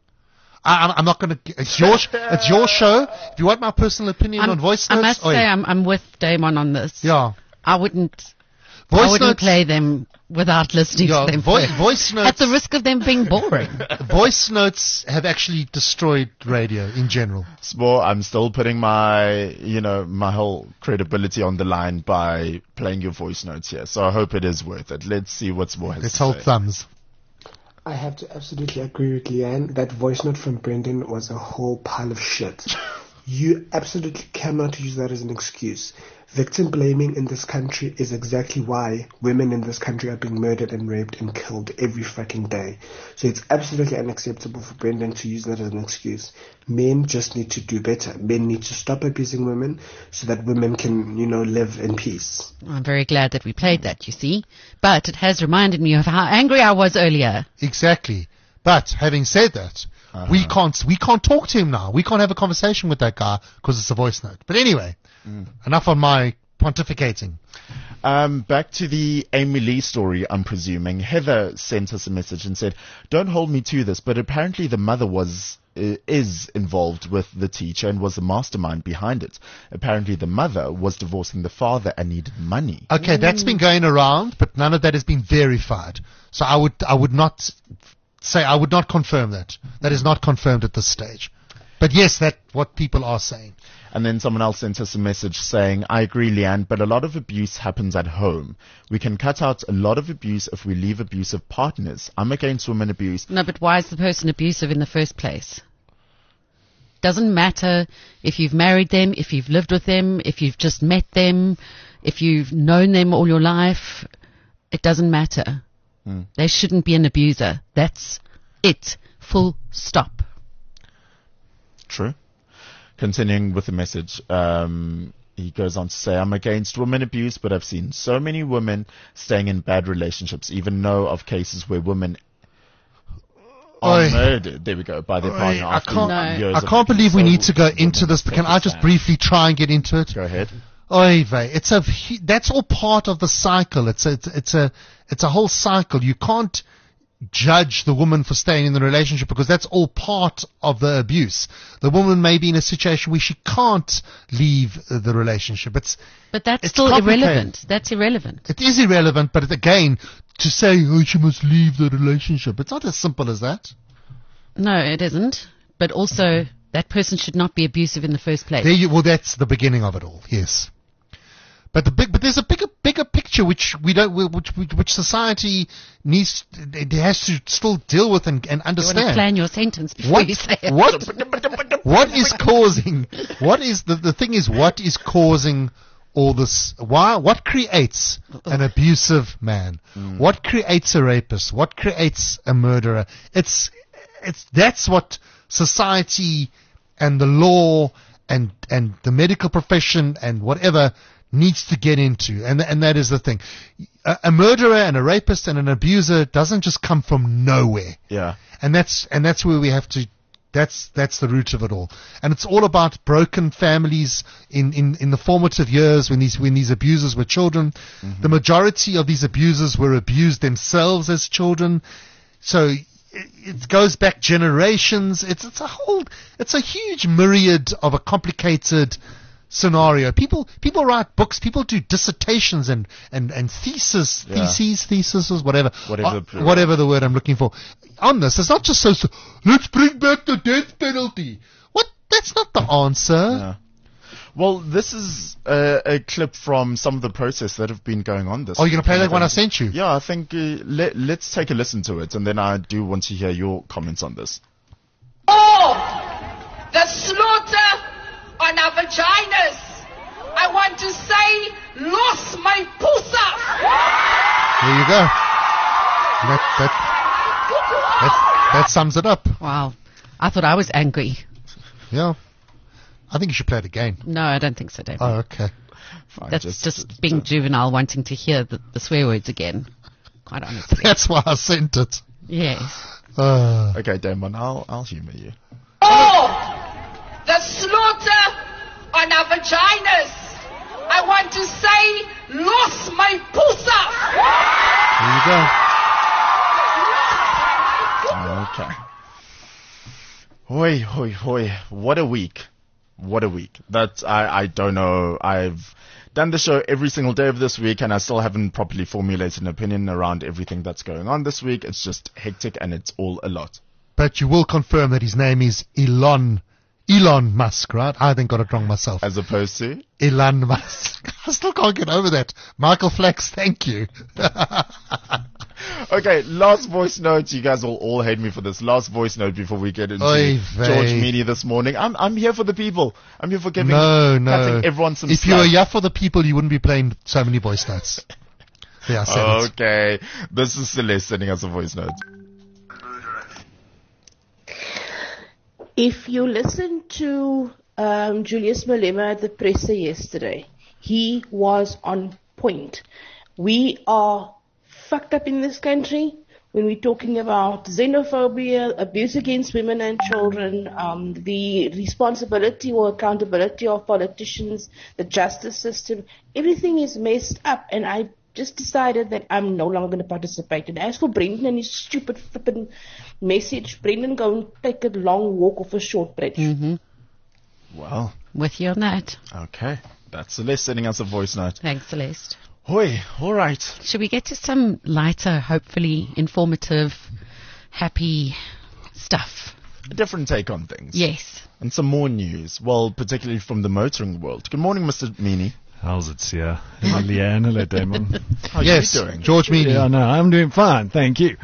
I, I'm- I'm not going to. It's your. sh- It's your show. If you want my personal opinion I'm- on voice I notes, must oi. say I'm, I'm with Damon on this. yeah, I wouldn't, voice I wouldn't notes. play them without listening Yeah, to them vo- first. voice notes. At the risk of them being boring. Voice notes have actually destroyed radio in general. Sbo, I'm still putting my, you know, my whole credibility on the line by playing your voice notes here. So I hope it is worth it. Let's see what Sbo has Let's to hold say. thumbs. I have to absolutely agree with Leanne. That voice note from Brendan was a whole pile of shit. You absolutely cannot use that as an excuse. Victim blaming in this country is exactly why women in this country are being murdered and raped and killed every fucking day. So it's absolutely unacceptable for Brendan to use that as an excuse. Men just need to do better. Men need to stop abusing women so that women can, you know, live in peace. I'm very glad that we played that, you see. But it has reminded me of how angry I was earlier. Exactly. But having said that, Uh-huh. we can't we can't talk to him now. We can't have a conversation with that guy because it's a voice note. But anyway, enough on my pontificating. Um, back to the Amy Lee story, I'm presuming. Heather sent us a message and said, don't hold me to this, but apparently the mother was, uh, is involved with the teacher and was the mastermind behind it. Apparently the mother was divorcing the father and needed money. Okay, that's been going around, but none of that has been verified. So I would I would not say I would not confirm that. That is not confirmed at this stage. But yes, that's what people are saying. And then someone else sent us a message saying, I agree, Leanne, but a lot of abuse happens at home. We can cut out a lot of abuse if we leave abusive partners. I'm against women abuse. No, but why is the person abusive in the first place? Doesn't matter if you've married them, if you've lived with them, if you've just met them, if you've known them all your life. It doesn't matter. Hmm. They shouldn't be an abuser. That's it. Full stop. True. Continuing with the message, um, he goes on to say, I'm against women abuse, but I've seen so many women staying in bad relationships, even know of cases where women are Oi. murdered, there we go, by their Oi, partner I after can't, No. years I of can't abuse. believe we So need to go women into this, but can I just understand. briefly try and get into it? Go ahead. Oy vey, it's a hu- that's all part of the cycle. It's a, it's, it's a it's a whole cycle. You can't judge the woman for staying in the relationship because that's all part of the abuse. The woman may be in a situation where she can't leave uh, the relationship. It's But that's It's still complicated. irrelevant. That's irrelevant. it is irrelevant, but it, again, to say oh she must leave the relationship, it's not as simple as that. No, it isn't. But also, that person should not be abusive in the first place. There you well, that's the beginning of it all. Yes. But the big, but there's a bigger, bigger picture which we don't, which which, which society needs, it has to still deal with and, and You want to understand. plan your sentence before What, you say it. what, what is causing, what is, the, the thing is, what is causing all this, why, what creates an abusive man? What creates a rapist? What creates a murderer? It's, it's, that's what society and the law and, and the medical profession and whatever needs to get into, and and that is the thing. A, a murderer and a rapist and an abuser doesn't just come from nowhere, Yeah. and that's and that's where we have to. That's that's the root of it all, and it's all about broken families in, in, in the formative years when these when these abusers were children. Mm-hmm. The majority of these abusers were abused themselves as children, so it, it goes back generations. It's it's a whole it's a huge myriad of a complicated scenario. People people write books, people do dissertations and, and, and thesis, Yeah. theses, theses, whatever, Whatever uh, the- whatever the word I'm looking for. On this, it's not just so, so let's bring back the death penalty. What? That's not the answer. Yeah. Well, this is uh, a clip from some of the protests that have been going on this Oh, you're going to play weekend. that one I sent you? Yeah, I think uh, let, let's take a listen to it, and then I do want to hear your comments on this. Oh, the slaughter on our vaginas. I want to say, lost my pusa. There you go. That, that, that, that sums it up. Wow. I thought I was angry. Yeah. I think you should play it again. No, I don't think so, David. Oh, okay. Fine, That's just, just being juvenile, wanting to hear the, the swear words again. Quite honestly. That's why I sent it. Yes. Uh, Okay, Damon, I'll, I'll humour you. Oh, the slaughter on our vaginas. I want to say, lost my pusa. there you go. Okay. Hoi, hoi, hoi. What a week. What a week. That, I, I don't know. I've done the show every single day of this week, and I still haven't properly formulated an opinion around everything that's going on this week. It's just hectic, and it's all a lot. But you will confirm that his name is Elon, Elon Musk, right? I think got it wrong myself. As opposed to? Elon Musk. I still can't get over that. Michael Flex, thank you. Okay, last voice note. You guys will all hate me for this. Last voice note before we get into Oy George vey. Meany this morning. I'm I'm here for the people. I'm here for giving No, no. cutting everyone some If slack. you were here for the people, you wouldn't be playing so many voice notes. Yeah, I said it. Okay, this is Celeste sending us a voice note. If you listen to um, Julius Malema at the presser yesterday, he was on point. We are fucked up in this country when we're talking about xenophobia, abuse against women and children, um, the responsibility or accountability of politicians, the justice system. Everything is messed up, and I just decided that I'm no longer going to participate. And as for Brendan and his stupid flippin' message, Brendan, go and take a long walk off a short bridge. Mm-hmm. Well, With you on that. okay. That's Celeste sending us a voice note. Thanks, Celeste. Hoi, all right. Should we get to some lighter, hopefully informative, happy stuff? A different take on things. Yes. And some more news. Well, particularly from the motoring world. Good morning, Mister Meany. How's it, Sia? Hello, Leanne. Hello, Damon. How are Yes, you doing? George Meany. Yeah, no, I'm doing fine. Thank you.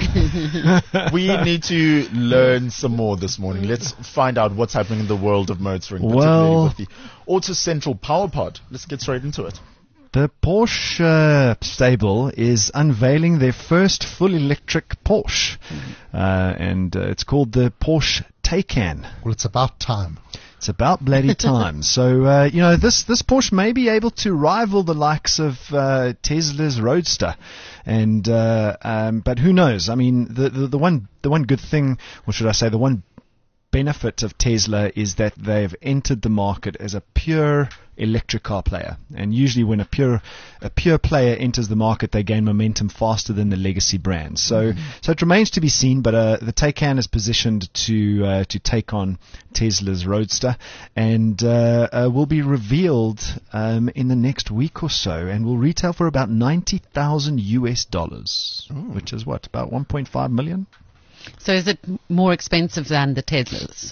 We need to learn some more this morning. Let's find out what's happening in the world of motoring, particularly Well- with the Auto Central Power Pod. Let's get straight into it. The Porsche uh, stable is unveiling their first full electric Porsche, uh, and uh, it's called the Porsche Taycan. Well, it's about time. It's about bloody time. So, uh, you know, this, this Porsche may be able to rival the likes of uh, Tesla's Roadster. And, uh, um, but who knows? I mean, the, the, the one, the one good thing, or should I say, the one benefit of Tesla is that they've entered the market as a pure electric car player. And usually when a pure a pure player enters the market, they gain momentum faster than the legacy brands. So mm-hmm. so it remains to be seen, but uh, the Taycan is positioned to uh, to take on Tesla's Roadster, and uh, uh, will be revealed um, in the next week or so, and will retail for about ninety thousand U S dollars, Ooh. which is what, about one point five million? So is it more expensive than the Teslas?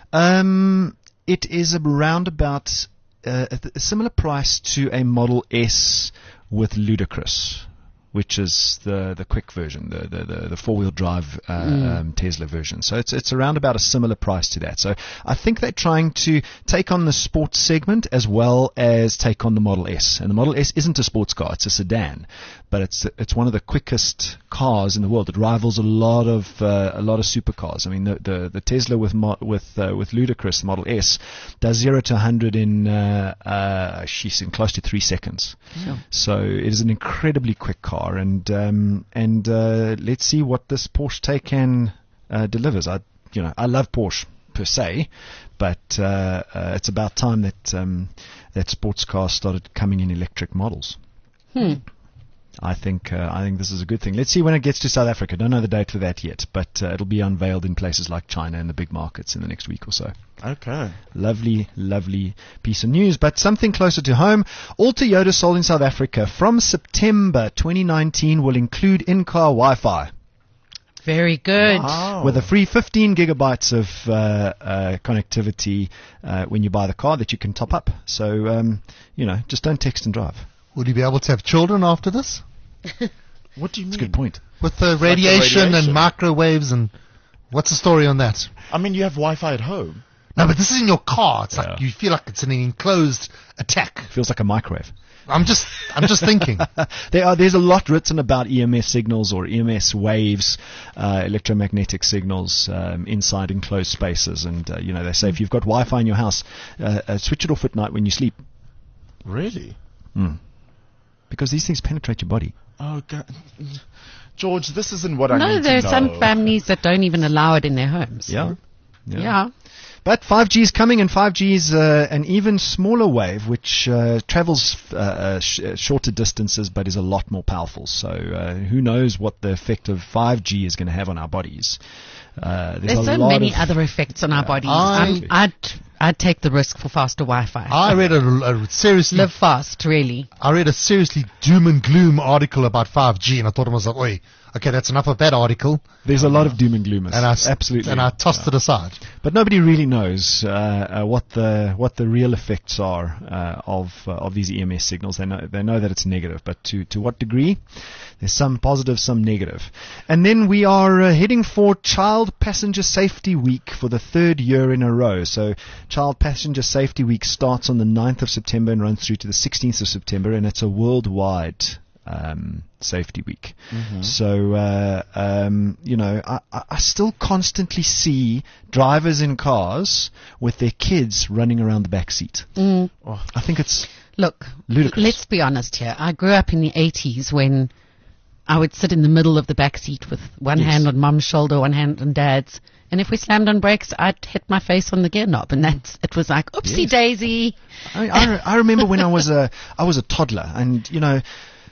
Um, it is around about uh, a, a similar price to a Model S with Ludacris, which is the the quick version, the the, the, the four-wheel drive uh, mm. um, Tesla version. So it's it's around about a similar price to that. So I think they're trying to take on the sports segment as well as take on the Model S. And the Model S isn't a sports car; it's a sedan, but it's it's one of the quickest cars in the world. It rivals a lot of uh, a lot of supercars. I mean, the the, the Tesla with mo- with uh, with Ludacris, the Model S, does zero to one hundred in uh, uh, she's in close to three seconds. Sure. So it is an incredibly quick car. And um, and uh, let's see what this Porsche Taycan uh, delivers. I you know I love Porsche per se, but uh, uh, it's about time that um, that sports cars started coming in electric models. Hmm. I think uh, I think this is a good thing. Let's see when it gets to South Africa. Don't know the date for that yet, but uh, it'll be unveiled in places like China and the big markets in the next week or so. Okay. Lovely, lovely piece of news. But something closer to home, all Toyota sold in South Africa from September twenty nineteen will include in-car Wi-Fi. Very good. Wow. With a free fifteen gigabytes of uh, uh, connectivity uh, when you buy the car that you can top up. So, um, you know, just don't text and drive. Would you be able to have children after this? What do you mean? That's a good point. With the Like the radiation, radiation. and microwaves and... What's the story on that? I mean, you have Wi-Fi at home. No, but this is in your car. It's Yeah. like you feel like it's an enclosed attack. Feels like a microwave. I'm just, I'm just thinking. There are, there's a lot written about E M S signals or E M S waves, uh, electromagnetic signals um, inside enclosed spaces. And, uh, you know, they say if you've got Wi-Fi in your house, uh, uh, switch it off at night when you sleep. Really? Mm. Because these things penetrate your body. Oh, God. George, this isn't what I No, need there are to know. some families that don't even allow it in their homes. Yeah. Yeah. But five G is coming, and five G is uh, an even smaller wave, which uh, travels uh, uh, sh- uh, shorter distances, but is a lot more powerful. So uh, who knows what the effect of five G is going to have on our bodies? Uh, there's There's a so lot many of, other effects on our bodies. I- I'm- I'd, I'd take the risk for faster Wi-Fi. I read a, a seriously, Live fast, really. I read a seriously doom and gloom article about five G, and I thought to myself, "Oi, okay, that's enough of that article." There's a lot of doom and gloomers, And I s- absolutely, and I tossed Yeah. it aside. But nobody really knows uh, uh, what the what the real effects are uh, of uh, of these E M S signals. They know they know that it's negative, but to to what degree? There's some positive, some negative. And then we are uh, heading for Child Passenger Safety Week for the third year in a row. So Child Passenger Safety Week starts on the ninth of September and runs through to the sixteenth of September, and it's a worldwide um, safety week. Mm-hmm. So, uh, um, you know, I, I I still constantly see drivers in cars with their kids running around the back seat. Mm. Oh, I think it's Look, ludicrous. let's be honest here. I grew up in the eighties when I would sit in the middle of the back seat with one Yes. hand on mum's shoulder, one hand on dad's. And if we slammed on brakes, I'd hit my face on the gear knob. And that's, it was like, oopsie Yes. daisy. I, I, re- I remember when I was a I was a toddler, and you know,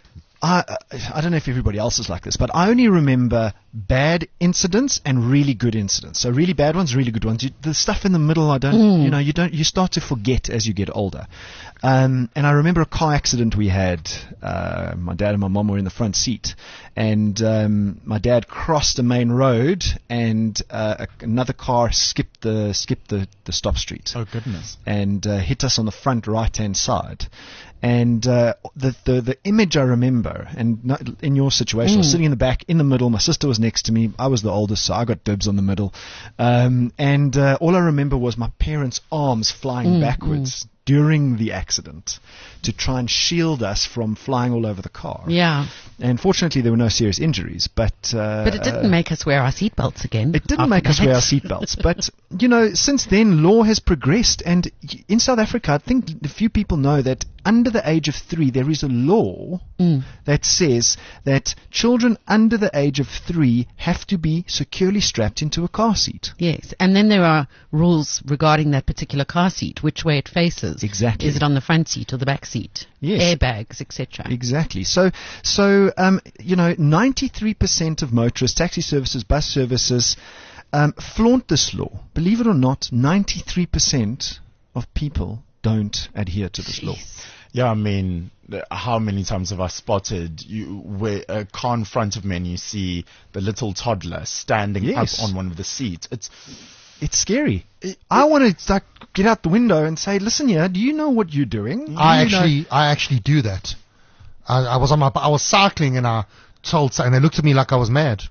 I I don't know if everybody else is like this, but I only remember bad incidents and really good incidents. So really bad ones, really good ones. You, the stuff in the middle, I don't, Mm. you know, you don't, you start to forget as you get older. Um, and I remember a car accident we had. Uh, my dad and my mom were in the front seat, and um, my dad crossed a main road, and uh, a, another car skipped the skipped the, the stop street Oh, goodness. and uh, hit us on the front right-hand side. And uh, the, the the image I remember, and not in your situation, I was Mm. sitting in the back, in the middle. My sister was next to me. I was the oldest, so I got dibs on the middle. Um, and uh, all I remember was my parents' arms flying Mm, backwards during the accident to try and shield us from flying all over the car. Yeah. And fortunately, there were no serious injuries. But uh, But it didn't make us wear our seatbelts again. it didn't after make us that. wear our seatbelts, but you know, since then, law has progressed, and y- in South Africa, I think a few people know that under the age of three, there is a law Mm. that says that children under the age of three have to be securely strapped into a car seat. Yes, and then there are rules regarding that particular car seat, which way it faces. Exactly. Is it on the front seat or the back seat? Yes. Airbags, et cetera. Exactly. So, so um, you know, ninety-three percent of motorists, taxi services, bus services, um, flaunt this law. Believe it or not, ninety-three percent of people don't adhere to this law. Yeah, I mean, th- how many times have I spotted you where a car in front of me and you see the little toddler standing Yes. up on one of the seats? It's It's scary. I want to like get out the window and say, "Listen, here, do you know what you're doing?" I Do you know- actually, I actually do that. I, I was on my, I was cycling, and I told, and they looked at me like I was mad.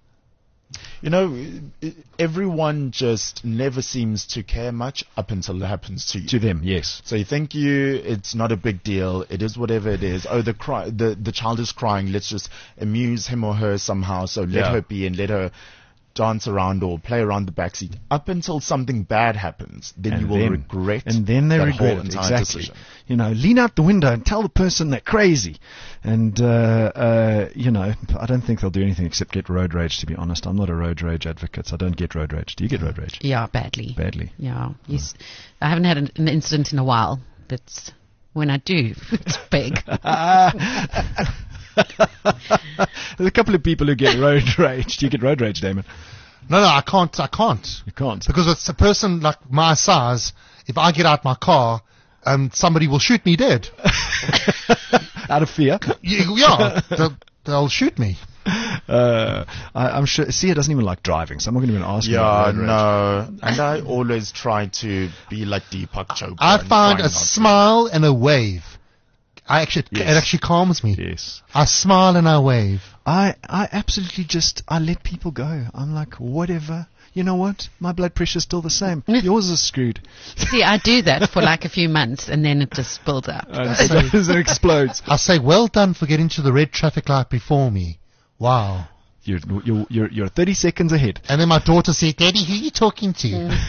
You know, i- everyone just never seems to care much up until it happens to you. To them, yes. So you think you, it's not a big deal. It is whatever it is. Oh, the cry, the the child is crying. Let's just amuse him or her somehow. So let Yeah. her be and let her dance around or play around the backseat up until something bad happens. Then And you will then- regret. and then they that regret whole it, entire exactly. decision. You know, lean out the window and tell the person they're crazy. And, uh, uh, you know, I don't think they'll do anything except get road rage, to be honest. I'm not a road rage advocate, so I don't get road rage. Do you get road rage? Yeah, badly. Badly. Yeah. You s- I haven't had an, an incident in a while, but when I do, it's big. There's a couple of people who get road rage. Do you get road rage, Damon? No, no, I can't. I can't. You can't. Because it's a person like my size. If I get out my car, um, somebody will shoot me dead. Out of fear? Y- Yeah, they'll, they'll shoot me. Uh, I, I'm sure. Sia doesn't even like driving, so I'm not going to even ask. Yeah, about road rage. no. And I always try to be like Deepak Chopra. I and find try a not to. smile and a wave. I actually, Yes. it actually calms me. Yes. I smile and I wave. I, I absolutely just, I let people go. I'm like, whatever. You know what? My blood pressure's still the same. Yours is screwed. See, I do that for like a few months and then it just builds up. And it goes and explodes. I say, well done for getting to the red traffic light before me. Wow. You're, you're, you're, you're thirty seconds ahead. And then my daughter said, Daddy, who are you talking to?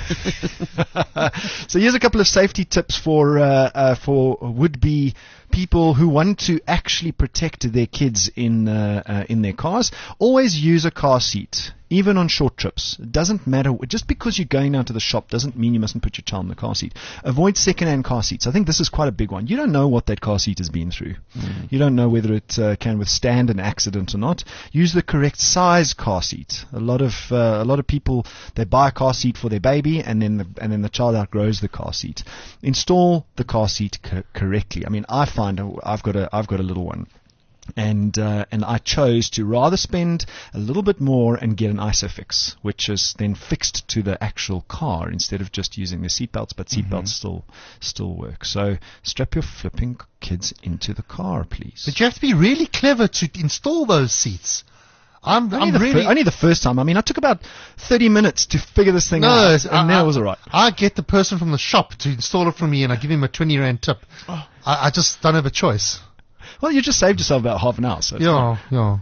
So here's a couple of safety tips for uh, uh, for would-be people who want to actually protect their kids in uh, uh, in their cars. Always use a car seat, even on short trips. It doesn't matter. Just because you're going down to the shop doesn't mean you mustn't put your child in the car seat. Avoid second-hand car seats. I think this is quite a big one. You don't know what that car seat has been through. Mm. You don't know whether it uh, can withstand an accident or not. Use the correct size car seat. A lot of uh, a lot of people, they buy a car seat for their baby and then the, and then the child outgrows the car seat. Install the car seat co- correctly. I mean, I find I've got a I've got a little one. And uh, and I chose to rather spend a little bit more and get an ISOFIX, which is then fixed to the actual car instead of just using the seatbelts. But seatbelts mm-hmm. still still work. So strap your flipping kids into the car, please. But you have to be really clever to install those seats. I'm, only I'm the really fir- only the first time. I mean, I took about thirty minutes to figure this thing no, out, I, and then I, it was all right. I get the person from the shop to install it for me, and I give him a twenty rand tip. Oh. I, I just don't have a choice. Well, you just saved yourself about half an hour. So yeah, yeah.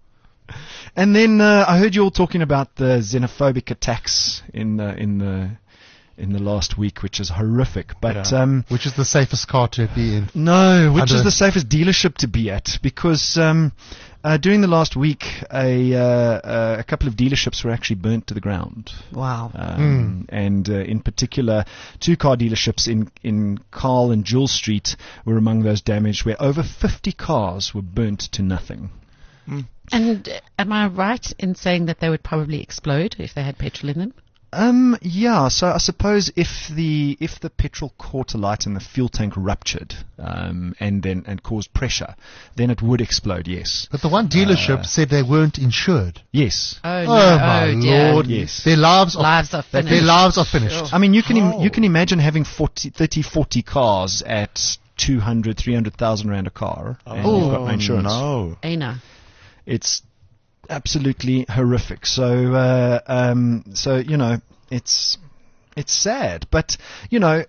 And then uh, I heard you all talking about the xenophobic attacks in uh, in the in the last week, which is horrific. But yeah. um, which is the safest car to be in? No, which is the safest dealership to be at? Because um, uh, during the last week, a uh, uh, a couple of dealerships were actually burnt to the ground. Wow. Um, mm. And uh, in particular, two car dealerships in in Carl and Jewel Street were among those damaged, where over fifty cars were burnt to nothing. Mm. And uh, am I right in saying that they would probably explode if they had petrol in them? Um, yeah, so I suppose if the if the petrol caught alight and the fuel tank ruptured um, and then and caused pressure, then it would explode. Yes. But the one dealership uh, said they weren't insured. Yes. Oh, no. oh my oh, dear. lord! Yes. Their lives are lives are finished. Their lives are finished. Sure. I mean, you can Im- you can imagine having forty, thirty, forty cars at two hundred, three hundred thousand rand a car, oh, and you've got no insurance. No. Aina. It's absolutely horrific. So, uh, um, so you know, it's it's sad, but you know,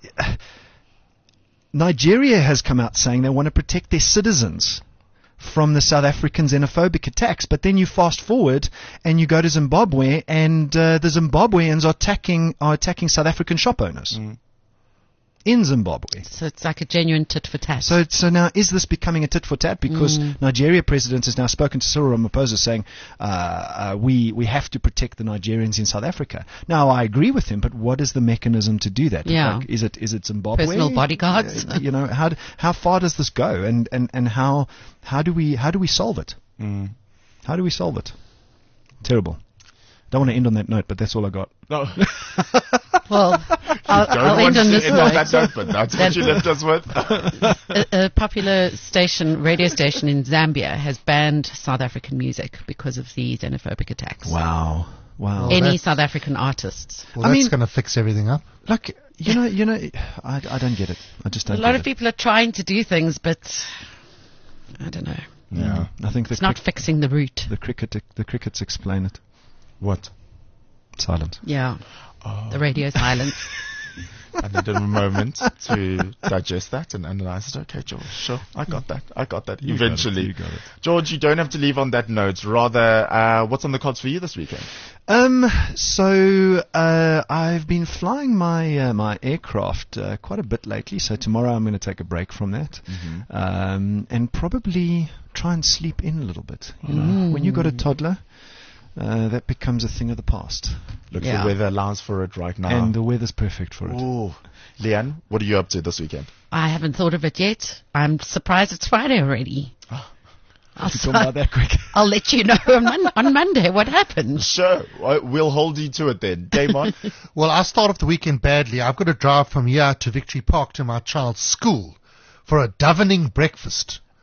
Nigeria has come out saying they want to protect their citizens from the South African xenophobic attacks. But then you fast forward and you go to Zimbabwe, and uh, the Zimbabweans are attacking are attacking South African shop owners. Mm. In Zimbabwe. So it's like a genuine tit for tat. So so now is this becoming a tit for tat? Because mm. Nigeria president has now spoken to Cyril Ramaphosa saying uh, uh, we we have to protect the Nigerians in South Africa. Now I agree with him, but what is the mechanism to do that? Yeah. Like, is it is it Zimbabwe? Personal bodyguards. Uh, you know how how far does this go? And, and, and how how do we how do we solve it? Mm. How do we solve it? Terrible. Don't want to end on that note, but that's all I got. No. Well, I'll, don't I'll want end on to this end note. on that note, but that's what you left us with. a, a popular station, radio station in Zambia has banned South African music because of the xenophobic attacks. Wow. Wow. Any that's- South African artists. Well, I that's mean- going to fix everything up. Like, you know, you know, I, I don't get it. I just don't A lot get of it. people are trying to do things, but I don't know. Yeah. I think the It's not cric- fixing the root. the cricket the crickets explain it. What? Silent. Yeah. Oh. The radio silence. I needed a moment to digest that and analyze it. Okay, George, sure, I got that. I got that. You got it, Eventually, you got it. George, you don't have to leave on that note. Rather, uh, what's on the cards for you this weekend? Um. So uh, I've been flying my uh, my aircraft uh, quite a bit lately. So tomorrow I'm going to take a break from that, Mm-hmm. um, and probably try and sleep in a little bit. You know, Mm. when you got a toddler, uh, that becomes a thing of the past. Look, Yeah. the weather allows for it right now. And the weather's perfect for it. Ooh. Leanne, what are you up to this weekend? I haven't thought of it yet. I'm surprised it's Friday already. I'll, You talking about that quick? I'll let you know on, mon- on Monday what happened. Sure, I- we'll hold you to it then. Damon? Well, I start off the weekend badly. I've got to drive from here to Victory Park to my child's school for a davening breakfast.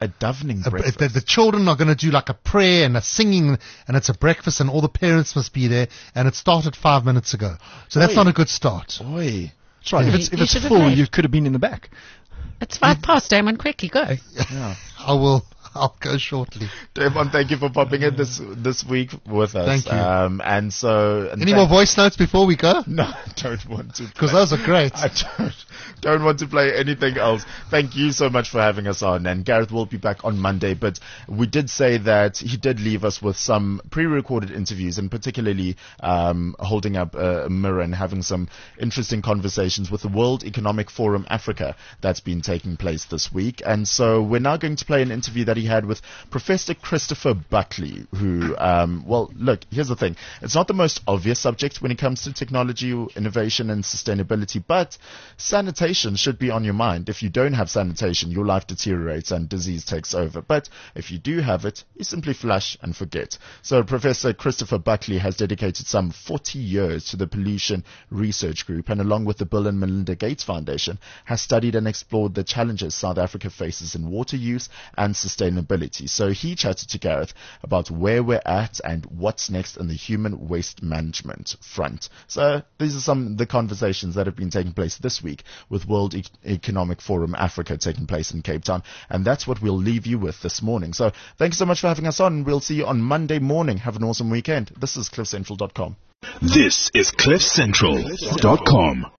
A davening A- breakfast. The, the children are going to do like a prayer and a singing, and it's a breakfast, and all the parents must be there. And it started five minutes ago, so that's Oi. not a good start. Oi. That's right. Yeah. If it's, if You it's should have full, left. you could have been in the back. It's five past, Damon. Quickly, go. Yeah. I will. I'll go shortly. Damon, thank you for popping in this this week with us. Thank you. Um, and so, and Any thank- more voice notes before we go? No, I don't want to. Because play- those are great. I don't, don't want to play anything else. Thank you so much for having us on. And Gareth will be back on Monday. But we did say that he did leave us with some pre-recorded interviews, and particularly um, holding up a mirror and having some interesting conversations with the World Economic Forum Africa that's been taking place this week. And so we're now going to play an interview that he had with Professor Christopher Buckley, who, um, well, look, here's the thing. It's not the most obvious subject when it comes to technology, innovation, and sustainability, but sanitation should be on your mind. If you don't have sanitation, your life deteriorates and disease takes over. But if you do have it, you simply flush and forget. So Professor Christopher Buckley has dedicated some forty years to the Pollution Research Group, and along with the Bill and Melinda Gates Foundation, has studied and explored the challenges South Africa faces in water use and sustainability. So he chatted to Gareth about where we're at and what's next in the human waste management front. So these are some of the conversations that have been taking place this week with World e- Economic Forum Africa taking place in Cape Town. And that's what we'll leave you with this morning. So thank you so much for having us on. We'll see you on Monday morning. Have an awesome weekend. This is cliff central dot com. This is cliff central dot com.